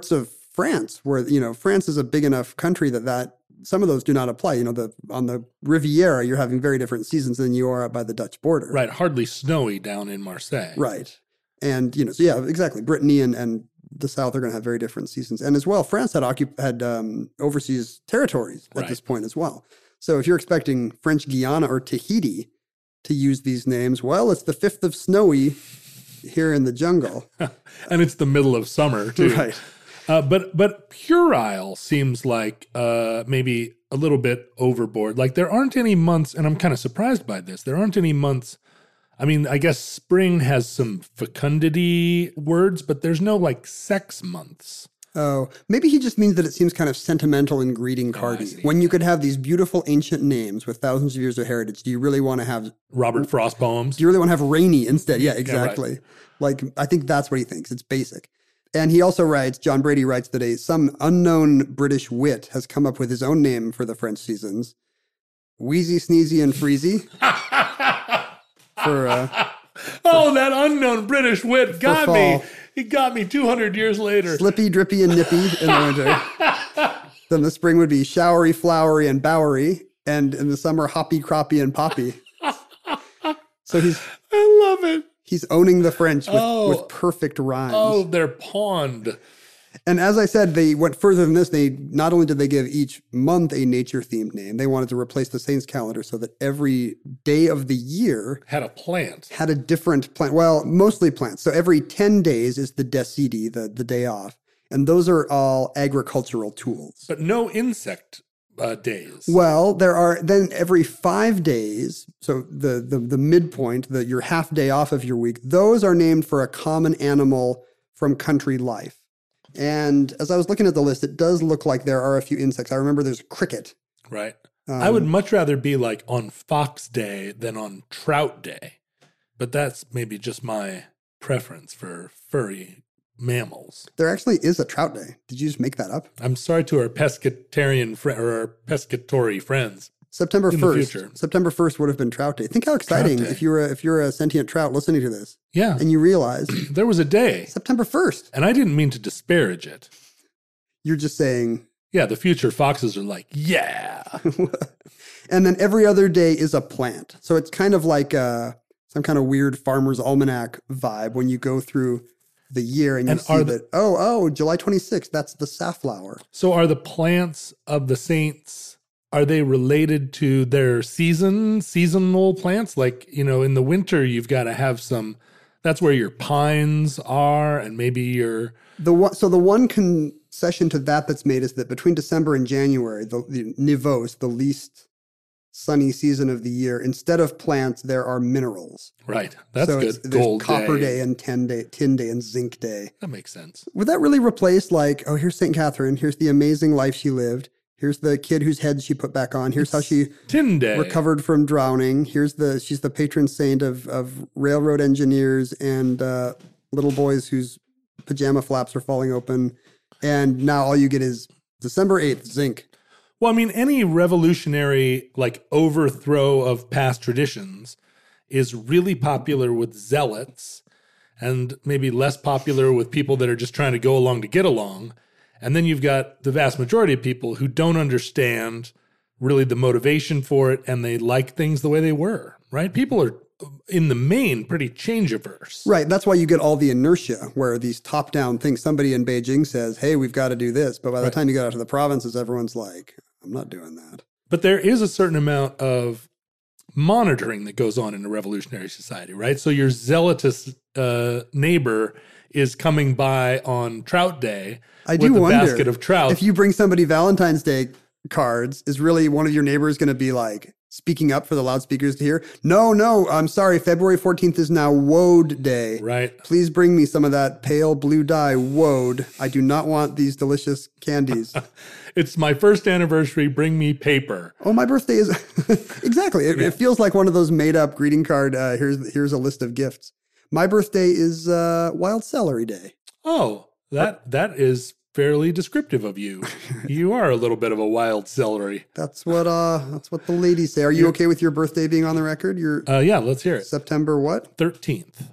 France, where, you know, France is a big enough country that that some of those do not apply. You know, the on the Riviera, you're having very different seasons than you are by the Dutch border. Right. Hardly snowy down in Marseille. Right. And, you know, so yeah, exactly. Brittany and, and the South are going to have very different seasons. And as well, France had occup- had um, overseas territories at Right. this point as well. So if you're expecting French Guiana or Tahiti to use these names, well, it's the fifth of snowy here in the jungle. And it's the middle of summer, too. Right. Uh, but but puerile seems like uh, maybe a little bit overboard. Like there aren't any months, and I'm kind of surprised by this. There aren't any months. I mean, I guess spring has some fecundity words, but there's no like sex months. Oh, maybe he just means that it seems kind of sentimental and greeting Oh, I cardy. see. When you could have these beautiful ancient names with thousands of years of heritage, do you really want to have Robert Frost poems. Do you really want to have rainy instead? Yeah, exactly. right. Like, I think that's what he thinks. It's basic. And he also writes, John Brady writes that a, some unknown British wit has come up with his own name for the French seasons. Wheezy, Sneezy, and Freezy. for, uh, Oh, that unknown British wit got fall. me. He got me two hundred years later. Slippy, Drippy, and Nippy in the winter. Then the spring would be showery, flowery, and bowery. And in the summer, hoppy, croppy, and poppy. So he's I love it. he's owning the French with, Oh. with perfect rhymes. Oh, they're pawned. And as I said, they went further than this. They not only did they give each month a nature-themed name, they wanted to replace the Saints calendar so that every day of the year Had a plant. had a different plant. Well, mostly plants. So every ten days is the Decidi, the, the day off. And those are all agricultural tools. But no insect uh, days. Well, there are then every five days, so the, the, the midpoint, the, your half day off of your week, those are named for a common animal from country life. And as I was looking at the list, it does look like there are a few insects. I remember there's a cricket. Right. Um, I would much rather be like on Fox Day than on Trout Day. But that's maybe just my preference for furry mammals. There actually is a trout day. Did you just make that up? I'm sorry to our pescatarian fri or our pescatory friends. September In the first. future. September first would have been trout day. Think how exciting Day. if you're a, if you're a sentient trout listening to this Yeah. and you realize There was a day, September first. and I didn't mean to disparage it. You're just saying, Yeah, the future foxes are like, yeah. and then every other day is a plant. So it's kind of like uh, some kind of weird farmer's almanac vibe when you go through the year and you And see are the- that, oh, oh, July twenty-sixth, that's the safflower. So are the plants of the saints, are they related to their season, seasonal plants? Like, you know, in the winter, you've got to have some, that's where your pines are and maybe your, The one, so the one concession to that that's made is that between December and January, the, the Nivos, the least sunny season of the year, instead of plants, there are minerals. right. That's so good. it's- there's Gold copper day. day. and tin day, tin day and zinc day. That makes sense. Would that really replace like, oh, here's Saint Catherine, here's the amazing life she lived, here's the kid whose head she put back on, here's how she Tin day. recovered from drowning, here's the she's the patron saint of of railroad engineers and uh, little boys whose pajama flaps are falling open, and now all you get is December eighth, zinc. Well, I mean, any revolutionary, like, overthrow of past traditions is really popular with zealots and maybe less popular with people that are just trying to go along to get along. And then you've got the vast majority of people who don't understand really the motivation for it and they like things the way they were, right? People are, in the main, pretty change averse. Right, that's why you get all the inertia where these top-down things, somebody in Beijing says, hey, we've got to do this, but by the Right. time you get out to the provinces, everyone's like, I'm not doing that. But there is a certain amount of monitoring that goes on in a revolutionary society, right? So your zealotous uh, neighbor is coming by on Trout Day I with do a wonder basket of trout. if you bring somebody Valentine's Day cards, is really one of your neighbors going to be like speaking up for the loudspeakers to hear? No, no, I'm sorry. February fourteenth is now Woad Day. Right. Please bring me some of that pale blue dye Woad. I do not want these delicious candies. It's my first anniversary. Bring me paper. Oh, my birthday is exactly. It, Yeah. it feels like one of those made up greeting card. Uh, here's here's a list of gifts. My birthday is uh, Wild Celery Day. Oh, that that is fairly descriptive of you. You are a little bit of a wild celery. That's what uh that's what the ladies say. Are you okay with your birthday being on the record? Your Uh, yeah, let's hear it. September what? thirteenth.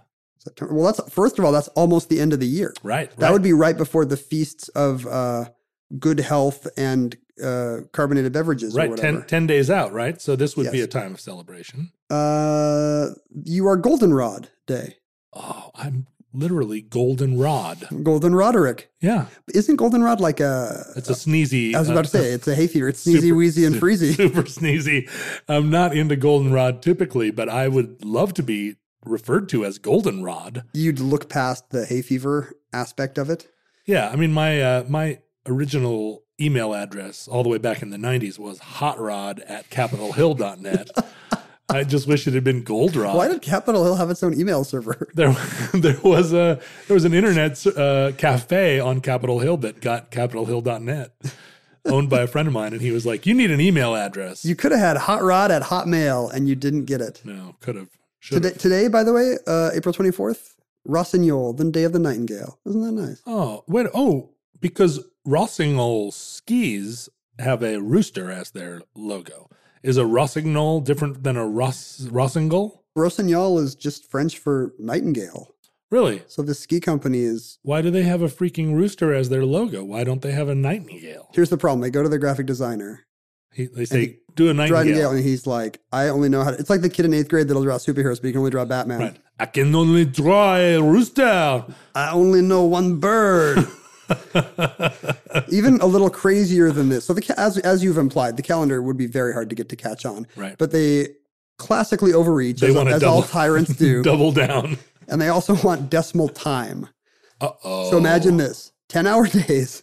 September. Well, that's first of all, that's almost the end of the year. Right. That right. would be right before the feasts of uh, good health and uh, carbonated beverages or right. whatever. ten, ten days out, right? So this would be Yes. a time of celebration. Uh, you are Goldenrod Day. Oh, I'm literally goldenrod. Golden Roderick. Yeah. Isn't goldenrod like a... It's a sneezy. I was about to say, it's a hay fever. It's sneezy, super- wheezy, and freezy. Super sneezy. I'm not into goldenrod typically, but I would love to be referred to as goldenrod. You'd look past the hay fever aspect of it. Yeah, I mean, my uh, my original email address all the way back in the nineties was hotrod at capitol hill dot net. I just wish it had been Goldrod. Why did Capitol Hill have its own email server? There, there was a there was an internet uh, cafe on Capitol Hill that got capitol hill dot net, owned by a friend of mine, and he was like, "You need an email address." You could have had Hot Rod at Hotmail, and you didn't get it. No, could have. Should Today, today, by the way, uh, April twenty-fourth, Rossignol, the Day of the Nightingale. Isn't that nice? Oh, wait. Oh, because Rossignol skis have a rooster as their logo. Is a Rossignol different than a Ross, Rossignol? Rossignol is just French for nightingale. Really? So this ski company is... Why do they have a freaking rooster as their logo? Why don't they have a nightingale? Here's the problem. They go to the graphic designer. He, they say, he- do a nightingale. Nightingale, and he's like, I only know how to... It's like the kid in eighth grade that'll draw superheroes, but he can only draw Batman. Right. I can only draw a rooster. I only know one bird. Even a little crazier than this. So the, ca- as, as you've implied, the calendar would be very hard to get to catch on. Right. But they classically overreach, They as, wanna as double- all tyrants do. Double down. And they also want decimal time. Uh-oh. So imagine this. ten-hour days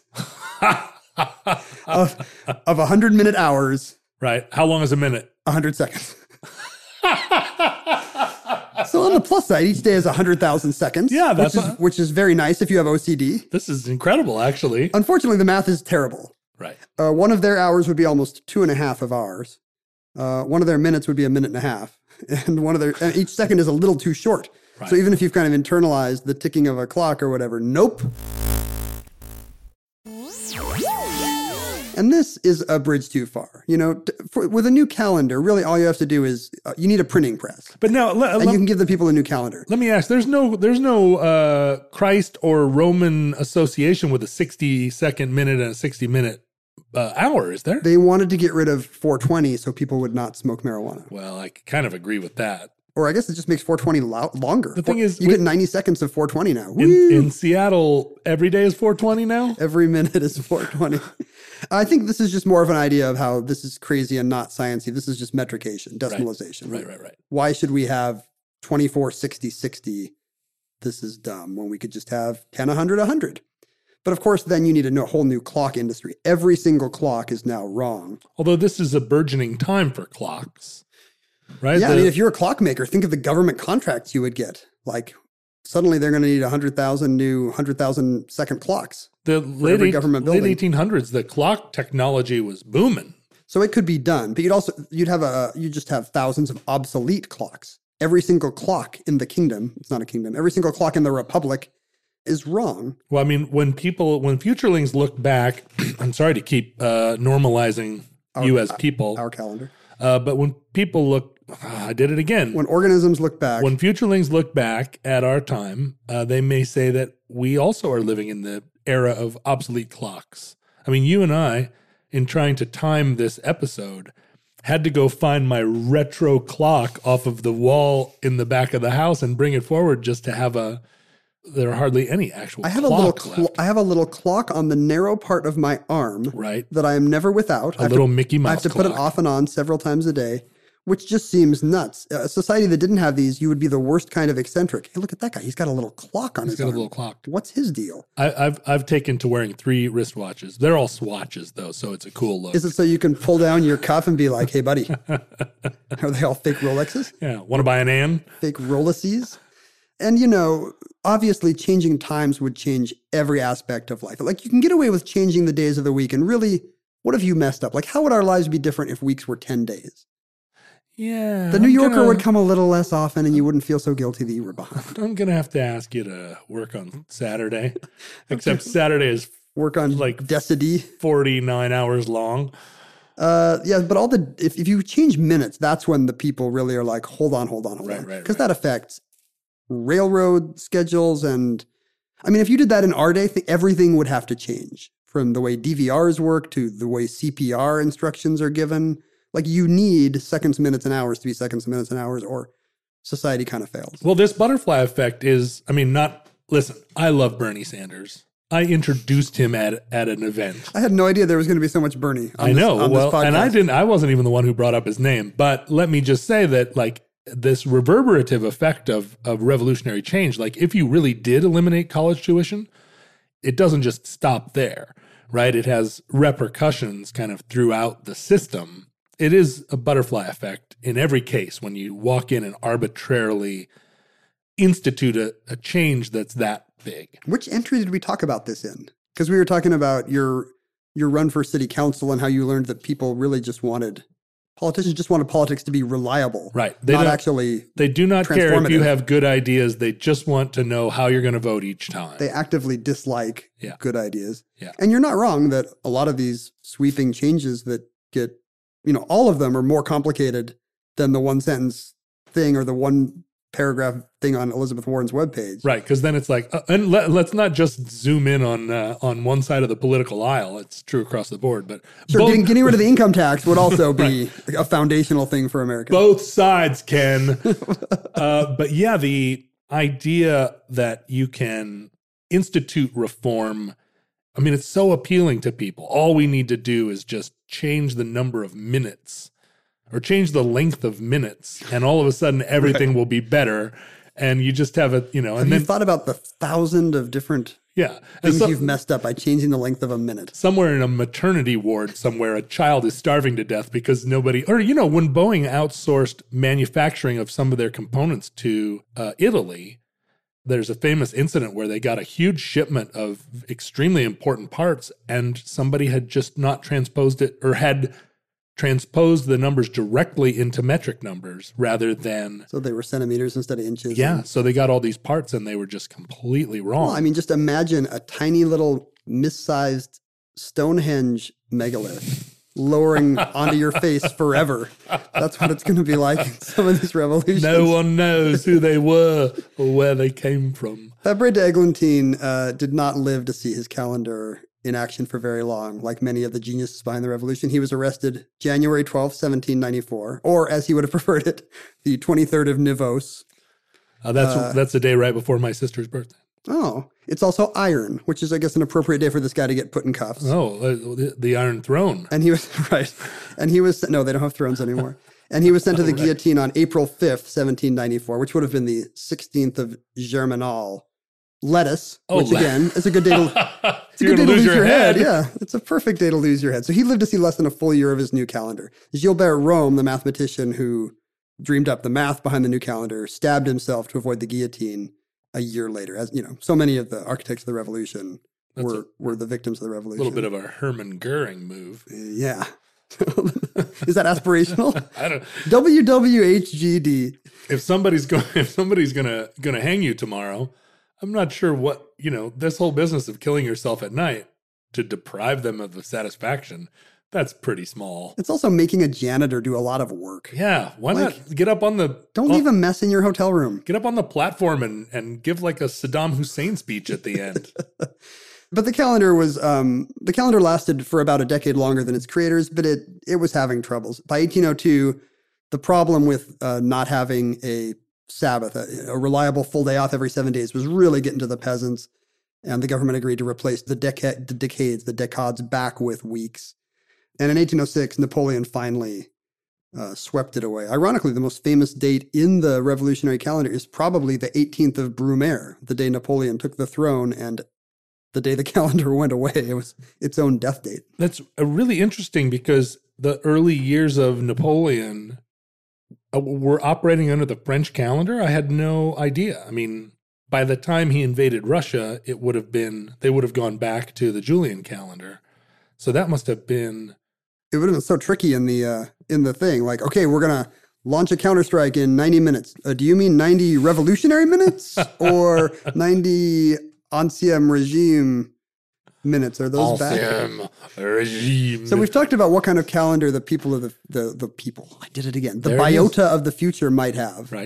of, of one hundred minute hours, Right. How long is a minute? one hundred seconds. So on the plus side, each day is one hundred thousand seconds. Yeah, that's which is, a- which is very nice if you have O C D. This is incredible, actually. Unfortunately, the math is terrible. Right. Uh, one of their hours would be almost two and a half of ours. Uh, one of their minutes would be a minute and a half. And one of their and each second is a little too short. Right. So even if you've kind of internalized the ticking of a clock or whatever, nope. And this is a bridge too far. You know, t- for, with a new calendar, really all you have to do is uh, you need a printing press. But now, le- And le- you can give the people a new calendar. let me ask. There's no, there's no uh, Christ or Roman association with a sixty second minute and a sixty minute uh, hour, is there? They wanted to get rid of four twenty so people would not smoke marijuana. Well, I kind of agree with that. Or I guess it just makes four twenty lo- longer. The thing is, you with- get ninety seconds of four twenty now. In, Woo! in Seattle, every day is four twenty now. Every minute is four twenty. I think this is just more of an idea of how this is crazy and not sciencey. This is just metrication, decimalization. Right, right, right. Why should we have twenty-four, sixty, sixty? This is dumb when we could just have ten, one hundred, one hundred. But of course, then you need a no- whole new clock industry. Every single clock is now wrong. Although this is a burgeoning time for clocks, right? Yeah, The- I mean, if you're a clockmaker, think of the government contracts you would get. Like, suddenly they're going to need one hundred thousand new one hundred thousand second clocks. the late, every eight- government late building. eighteen hundreds, the clock technology was booming. So it could be done, but you'd also you'd have a you just have thousands of obsolete clocks. Every single clock in the kingdom, it's not a kingdom, every single clock in the republic is wrong. Well, I mean, when people, when futurelings look back, I'm sorry to keep uh, normalizing you as people, Our calendar. uh, but when people look, ah, I did it again. When organisms look back, When futurelings look back at our time, uh, they may say that we also are living in the era of obsolete clocks. I mean, you and I, in trying to time this episode, had to go find my retro clock off of the wall in the back of the house and bring it forward just to have a. There are hardly any actual. I have a little clock cl- left. I have a little clock on the narrow part of my arm Right. that I am never without. A I have little to, Mickey Mouse I have to put it clock. off and on several times a day, which just seems nuts. A society that didn't have these, you would be the worst kind of eccentric. Hey, look at that guy. He's got a little clock on He's his got a arm. little clock. What's his deal? I, I've I've taken to wearing three wristwatches. They're all swatches though, so it's a cool look. Is it so you can pull down your cuff and be like, hey, buddy? Are they all fake Rolexes? Yeah, want to buy an Ann? Fake Roleces? And, you know, obviously changing times would change every aspect of life. Like, you can get away with changing the days of the week. And really, what have you messed up? Like, how would our lives be different if weeks were ten days? Yeah. The New I'm Yorker gonna- would come a little less often and you wouldn't feel so guilty that you were behind. I'm gonna have to ask you to work on Saturday, except Saturday is Work on Like- like Decady. forty-nine hours long. Uh, yeah, but all the, if, if you change minutes, that's when the people really are like, hold on, hold on, hold Right, on. right, Because right. that affects railroad schedules. And I mean, if you did that in our day, th- everything would have to change, from the way D V Rs work to the way C P R instructions are given. Like, you need seconds, minutes, and hours to be seconds, minutes, and hours, or society kind of fails. Well, this butterfly effect is, I mean, not, listen, I love Bernie Sanders. I introduced him at at an event. I had no idea there was going to be so much Bernie on I know. This, on well, this podcast. and I didn't, I wasn't even the one who brought up his name. But let me just say that, like, this reverberative effect of, of revolutionary change, like, if you really did eliminate college tuition, it doesn't just stop there, right? It has repercussions kind of throughout the system. It is a butterfly effect in every case when you walk in and arbitrarily institute a, a change that's that big. Which entry did we talk about this in? Because we were talking about your your run for city council and how you learned that people really just wanted, politicians just wanted politics to be reliable. Right. They not don't- actually They do not care if you transformative. have good ideas. They just want to know how you're going to vote each time. They actively dislike Yeah. good ideas. Yeah. And you're not wrong that a lot of these sweeping changes that get, you know, all of them are more complicated than the one sentence thing or the one paragraph thing on Elizabeth Warren's webpage. Right, because then it's like, uh, and let, let's not just zoom in on uh, on one side of the political aisle. It's true across the board, but Sure, both, getting, getting rid of the income tax would also be a foundational thing for Americans. both sides can. uh, but yeah, the idea that you can institute reform, I mean, it's so appealing to people. All we need to do is just change the number of minutes or change the length of minutes, and all of a sudden everything Right. will be better. And you just have a, you know, Have and you then, thought about the thousand of different yeah. And things so- you've messed up by changing the length of a minute? somewhere in a maternity ward somewhere, a child is starving to death because nobody, or, you know, when Boeing outsourced manufacturing of some of their components to uh, Italy, there's a famous incident where they got a huge shipment of extremely important parts and somebody had just not transposed it or had transposed the numbers directly into metric numbers rather than, So they were centimeters instead of inches. yeah. And- So they got all these parts and they were just completely wrong. Well, I mean, just imagine a tiny little missized Stonehenge megalith lowering onto your face forever. That's what it's going to be like in some of these revolutions. no one knows who they were or where they came from. Fabre d'Eglantine uh, did not live to see his calendar in action for very long. Like many of the geniuses behind the revolution, he was arrested January twelfth, seventeen ninety-four, or as he would have preferred it, the twenty-third of Nivose. Uh, that's Uh, that's the day right before my sister's birthday. Oh, it's also Iron, which is, I guess, an appropriate day for this guy to get put in cuffs. Oh, uh, the, the Iron Throne. And he was, right. And he was, no, they don't have thrones anymore. And he was sent to the Oh, right. guillotine on April fifth, seventeen ninety-four, which would have been the sixteenth of Germinal. Lettuce, Oh, which le- again is a good day to, it's a You're good day gonna to lose lose your your head. head. Yeah, it's a perfect day to lose your head. So he lived to see less than a full year of his new calendar. Gilbert Rome, the mathematician who dreamed up the math behind the new calendar, stabbed himself to avoid the guillotine a year later. As you know, so many of the architects of the revolution That's were a- were the victims of the A revolution. little bit of a Hermann Goering move. Yeah. Is that aspirational? I don't. W W H G D. If somebody's going, if somebody's gonna gonna hang you tomorrow, I'm not sure what you know. This whole business of killing yourself at night to deprive them of the satisfaction, that's pretty small. It's also making a janitor do a lot of work. Yeah, why Like, not get up on the Don't on- leave a mess in your hotel room. get up on the platform and and give like a Saddam Hussein speech at the end. But the calendar was um, the calendar lasted for about a decade longer than its creators, but it it was having troubles. By eighteen oh two, the problem with uh, not having a Sabbath, a, a reliable full day off every seven days, was really getting to the peasants, and the government agreed to replace the, deca- the decades, the decades back with weeks. And in eighteen oh six, Napoleon finally uh, swept it away. Ironically, the most famous date in the revolutionary calendar is probably the eighteenth of Brumaire, the day Napoleon took the throne, and the day the calendar went away. It was its own death date. That's uh, really interesting because the early years of Napoleon uh, were operating under the French calendar. I had no idea. I mean, by the time he invaded Russia, it would have been, they would have gone back to the Julian calendar. So that must have been, It would have been so tricky in the uh, in the thing. Like, okay, we're gonna launch a counterstrike in ninety minutes. Uh, do you mean ninety revolutionary minutes or ninety Ancien Regime minutes? Are those back? Ancien regime. So we've talked about what kind of calendar the people of the the, the people. I did it again. The There it is. biota of the future might have. Right.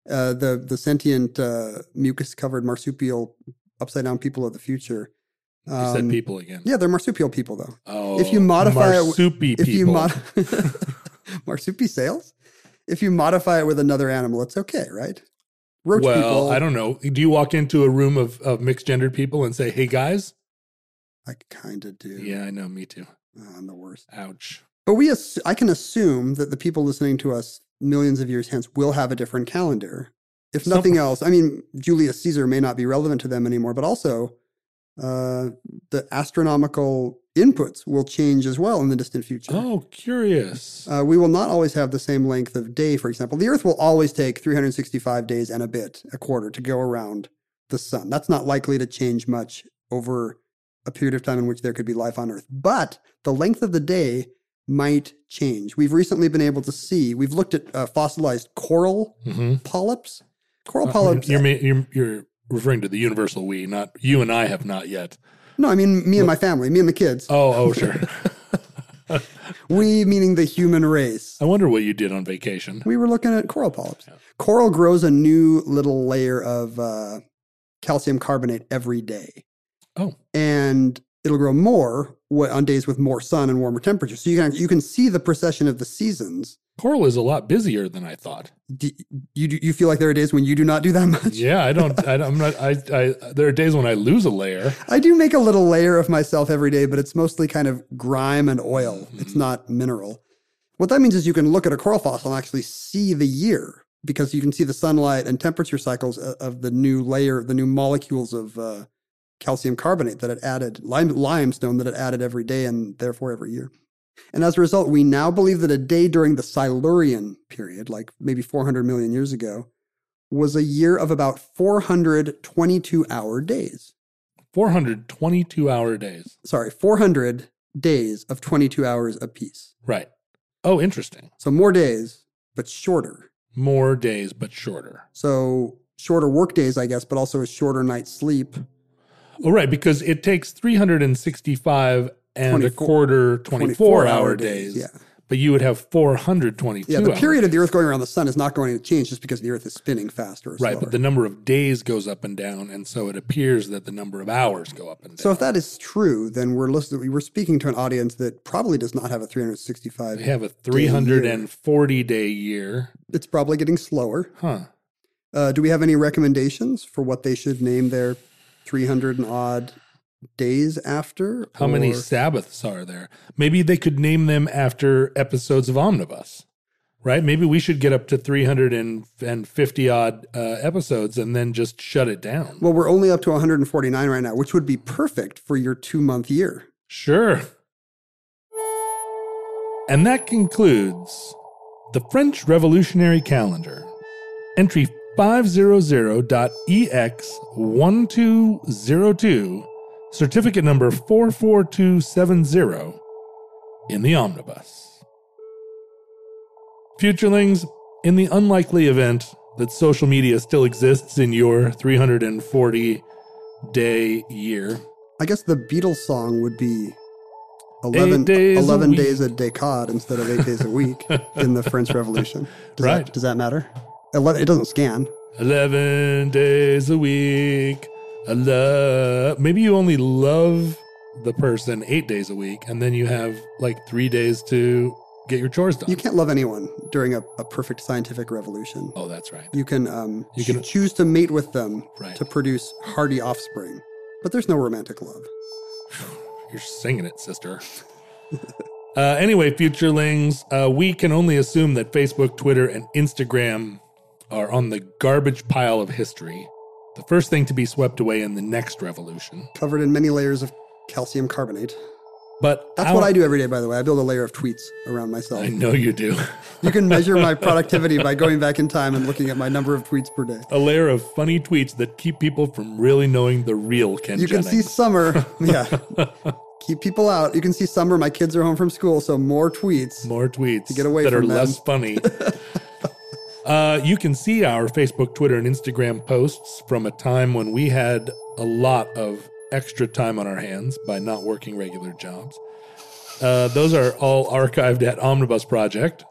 uh, the the sentient uh, mucus-covered marsupial upside-down people of the future. You said Um, people again. Yeah, they're marsupial people, though. Oh, if you modify it, marsupi if you people. mod- marsupi sales, if you modify it with another animal, it's okay, right? Roach well, people. I don't know. Do you walk into a room of, of mixed gendered people and say, "Hey guys"? I kind of do. Yeah, I know. Me too. Oh, I'm the worst. Ouch. But we, ass- I can assume that the people listening to us millions of years hence will have a different calendar. If Some- nothing else, I mean, Julius Caesar may not be relevant to them anymore, but also uh, the astronomical inputs will change as well in the distant future. Oh, curious. Uh, we will not always have the same length of day, for example. The Earth will always take three hundred sixty-five days and a bit, a quarter, to go around the sun. That's not likely to change much over a period of time in which there could be life on Earth. But the length of the day might change. We've recently been able to see, we've looked at uh, fossilized coral Mm-hmm. polyps. Coral polyps. You're, ma- you're you're referring to the universal we, not you and I have not yet. No, I mean me and my family, me and the kids. Oh, oh, sure. We meaning the human race. I wonder what you did on vacation. We were looking at coral polyps. Coral grows a new little layer of uh, calcium carbonate every day. Oh, And it'll grow more wh- on days with more sun and warmer temperatures. So you can you can see the procession of the seasons. coral is a lot busier than I thought. Do you do you feel like there are days when you do not do that much? Yeah, I don't. I, I'm not. I, I. There are days when I lose a layer. I do make a little layer of myself every day, but it's mostly kind of grime and oil. Mm-hmm. It's not mineral. What that means is you can look at a coral fossil and actually see the year because you can see the sunlight and temperature cycles of, of the new layer, the new molecules of uh, calcium carbonate that it added, lime, limestone that it added every day and therefore every year. And as a result, we now believe that a day during the Silurian period, like maybe four hundred million years ago, was a year of about four hundred twenty-two hour days. four hundred twenty-two hour days. Sorry, four hundred days of twenty-two hours apiece. Right. Oh, interesting. So more days, but shorter. More days, but shorter. So shorter work days, I guess, but also a shorter night's sleep. Oh, right, because it takes three hundred sixty-five and a twenty-four quarter twenty-four hour days. Yeah. But you would have four hundred twenty-two Yeah, the hour period of the days. Earth going around the sun is not going to change just because the Earth is spinning faster or Right, slower. but the number of days goes up and down, and so it appears that the number of hours go up and down. So if that is true, then we're listening, we're speaking to an audience that probably does not have a three hundred sixty-five. They have a three hundred forty day year. It's probably getting slower. Huh. Uh, do we have any recommendations for what they should name their three hundred and odd days after? How many Or- Sabbaths are there? Maybe they could name them after episodes of Omnibus, right? Maybe we should get up to three hundred fifty odd uh, episodes and then just shut it down. Well, we're only up to one hundred forty-nine right now, which would be perfect for your two-month year. Sure. And that concludes the French Revolutionary Calendar. Entry five hundred dot E X one two zero two, certificate number four four two seven zero, in the omnibus. Futurelings, in the unlikely event that social media still exists in your three hundred forty day year, I guess the Beatles song would be eleven, days a eleven week. days a decade instead of eight days a week in the French Revolution. Does Right. That, does that matter? Ele- It doesn't scan. eleven days a week. I love. Maybe you only love the person eight days a week, and then you have like three days to get your chores done. You can't love anyone during a, a perfect scientific revolution. Oh, that's right. You can, um, You you can- choose to mate with them Right. to produce hardy offspring, but there's no romantic love. You're singing it, sister. uh, anyway, futurelings, uh, we can only assume that Facebook, Twitter, and Instagram are on the garbage pile of history. The first thing to be swept away in the next revolution. Covered in many layers of calcium carbonate. But That's how- what I do every day, by the way. I build a layer of tweets around myself. I know you do. You can measure my productivity by going back in time and looking at my number of tweets per day. A layer of funny tweets that keep people from really knowing the real Ken You can see Jennings. summer. Yeah. Keep people out. You can see summer. My kids are home from school, so more tweets. More tweets To get away that from are them. less funny. uh, you can see our Facebook, Twitter, and Instagram posts from a time when we had a lot of extra time on our hands by not working regular jobs. Uh, those are all archived at Omnibus Project.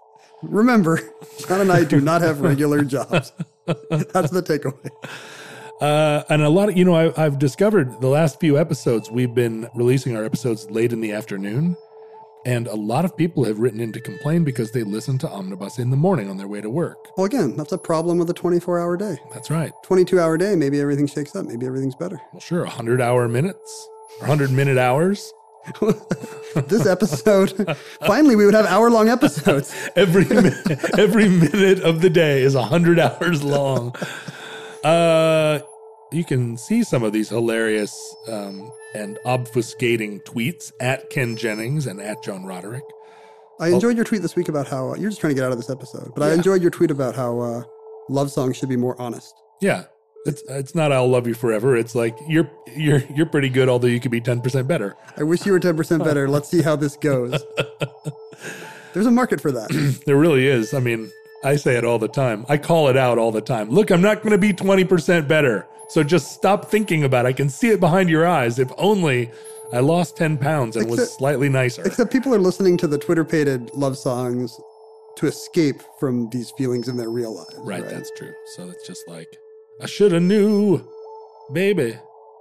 Remember, John and I do not have regular jobs. That's the takeaway. Uh, and a lot of, you know, I, I've discovered the last few episodes, we've been releasing our episodes late in the afternoon. And a lot of people have written in to complain because they listen to Omnibus in the morning on their way to work. Well, again, that's a problem with a twenty-four hour day. That's right. twenty-two hour day, maybe everything shakes up. Maybe everything's better. Well, sure, one hundred hour minutes, one hundred minute hours. This episode, finally, we would have hour long episodes. every, minute, every minute of the day is one hundred hours long. Uh, you can see some of these hilarious um, and obfuscating tweets at Ken Jennings and at John Roderick. I enjoyed your tweet this week about how, uh, you're just trying to get out of this episode, but yeah. I enjoyed your tweet about how uh, love songs should be more honest. Yeah. It's it's not I'll love you forever. It's like you're you're you're pretty good, although you could be ten percent better. I wish you were ten percent better. Let's see how this goes. There's a market for that. There really is. I mean, I say it all the time. I call it out all the time. Look, I'm not going to be twenty percent better. So just stop thinking about it. I can see it behind your eyes. If only I lost ten pounds and except, was slightly nicer. Except people are listening to the Twitter-pated love songs to escape from these feelings in their real lives. Right, right? That's true. So it's just like, I shoulda knew, baby.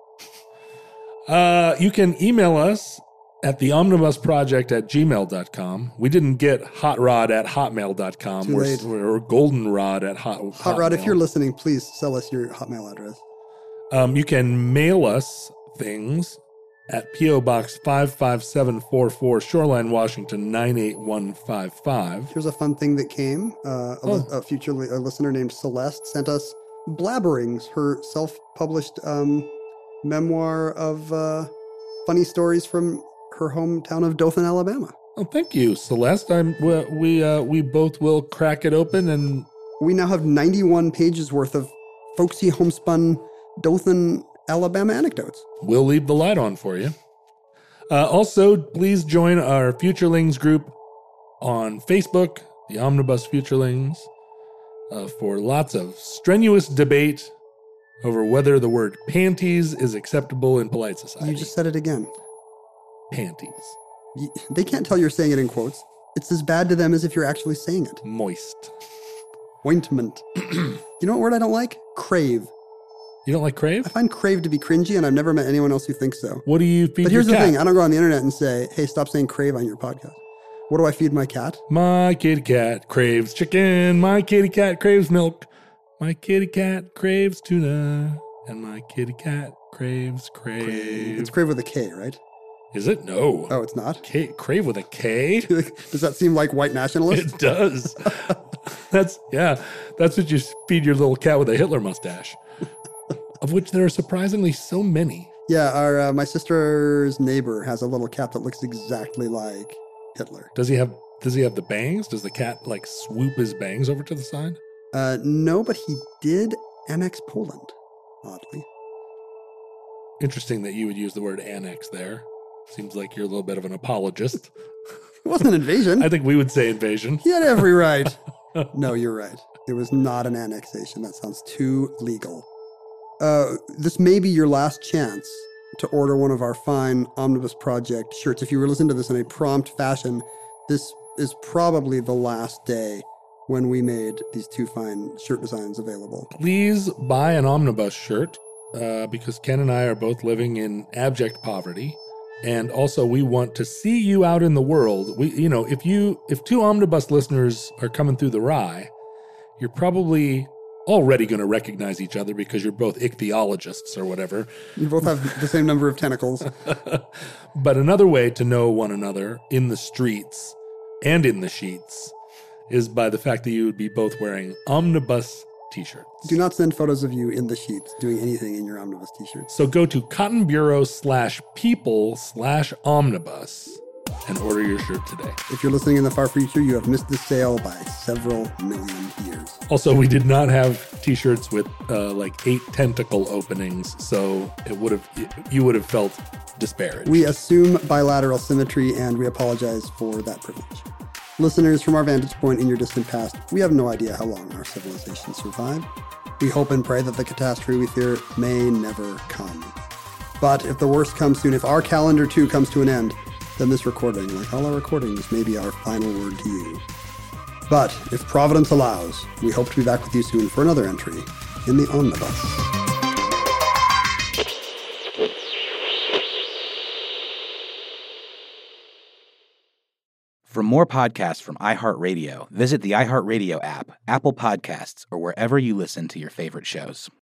Uh, you can email us at the omnibus project at gmail dot com. We didn't get hotrod at hotmail dot com. Too we're, late. we're goldenrod at hot, Hot Rod, Hotmail. if you're listening, please sell us your Hotmail address. Um, you can mail us things at P O Box five five seven four four, Shoreline, Washington, nine eight one five five. Here's a fun thing that came. Uh, a, Oh. li- a future li- a listener named Celeste sent us Blabberings, her self-published um, memoir of uh, funny stories from her hometown of Dothan, Alabama. Oh, thank you, Celeste. I'm, we we, uh, we both will crack it open and We now have ninety-one pages worth of folksy homespun Dothan, Alabama anecdotes. we'll leave the light on for you. Uh, also, please join our Futurelings group on Facebook, the Omnibus Futurelings, uh, for lots of strenuous debate over whether the word panties is acceptable in polite society. You just said it again. Panties. You, they can't tell you're saying it in quotes. It's as bad to them as if you're actually saying it. Moist. Ointment. You know what word I don't like? Crave. You don't like crave? I find crave to be cringy, and I've never met anyone else who thinks so. What do you feed But your here's the cat? thing. I don't go on the internet and say, hey, stop saying crave on your podcast. What do I feed my cat? My kitty cat craves chicken. My kitty cat craves milk. My kitty cat craves tuna. And my kitty cat craves crave. It's crave with a K, right? Is it? No. Oh, it's not? K- crave with a K? Does that seem like white nationalist? It does. That's, yeah. That's what you feed your little cat with a Hitler mustache. Of which there are surprisingly so many. Yeah, our uh, my sister's neighbor has a little cat that looks exactly like Hitler. Does he have, does he have the bangs? Does the cat like swoop his bangs over to the side? Uh, no, but he did annex Poland, oddly. Interesting that you would use the word annex there. Seems like you're a little bit of an apologist. It wasn't an invasion. I think we would say invasion. He had every right. No, you're right. It was not an annexation. That sounds too legal. Uh, this may be your last chance to order one of our fine Omnibus Project shirts. If you were listening to this in a prompt fashion, this is probably the last day when we made these two fine shirt designs available. Please buy an Omnibus shirt uh, because Ken and I are both living in abject poverty. And also we want to see you out in the world. We, you know, if you, if two Omnibus listeners are coming through the rye, you're probably already going to recognize each other because you're both ichthyologists or whatever. You both have the same number of tentacles. But another way to know one another in the streets and in the sheets is by the fact that you would be both wearing Omnibus t-shirts. Do not send photos of you in the sheets doing anything in your Omnibus t-shirts. So go to Cotton Bureau slash people slash omnibus and order your shirt today. If you're listening in the far future, you have missed the sale by several million years. Also, we did not have t-shirts with uh, like eight tentacle openings, so it would have you would have felt disparaged. We assume bilateral symmetry, and we apologize for that privilege. Listeners, from our vantage point in your distant past, we have no idea how long our civilization survived. We hope and pray that the catastrophe we fear may never come. But if the worst comes soon, if our calendar too comes to an end, then this recording, like all our recordings, may be our final word to you. But if Providence allows, we hope to be back with you soon for another entry in the Omnibus. For more podcasts from iHeartRadio, visit the iHeartRadio app, Apple Podcasts, or wherever you listen to your favorite shows.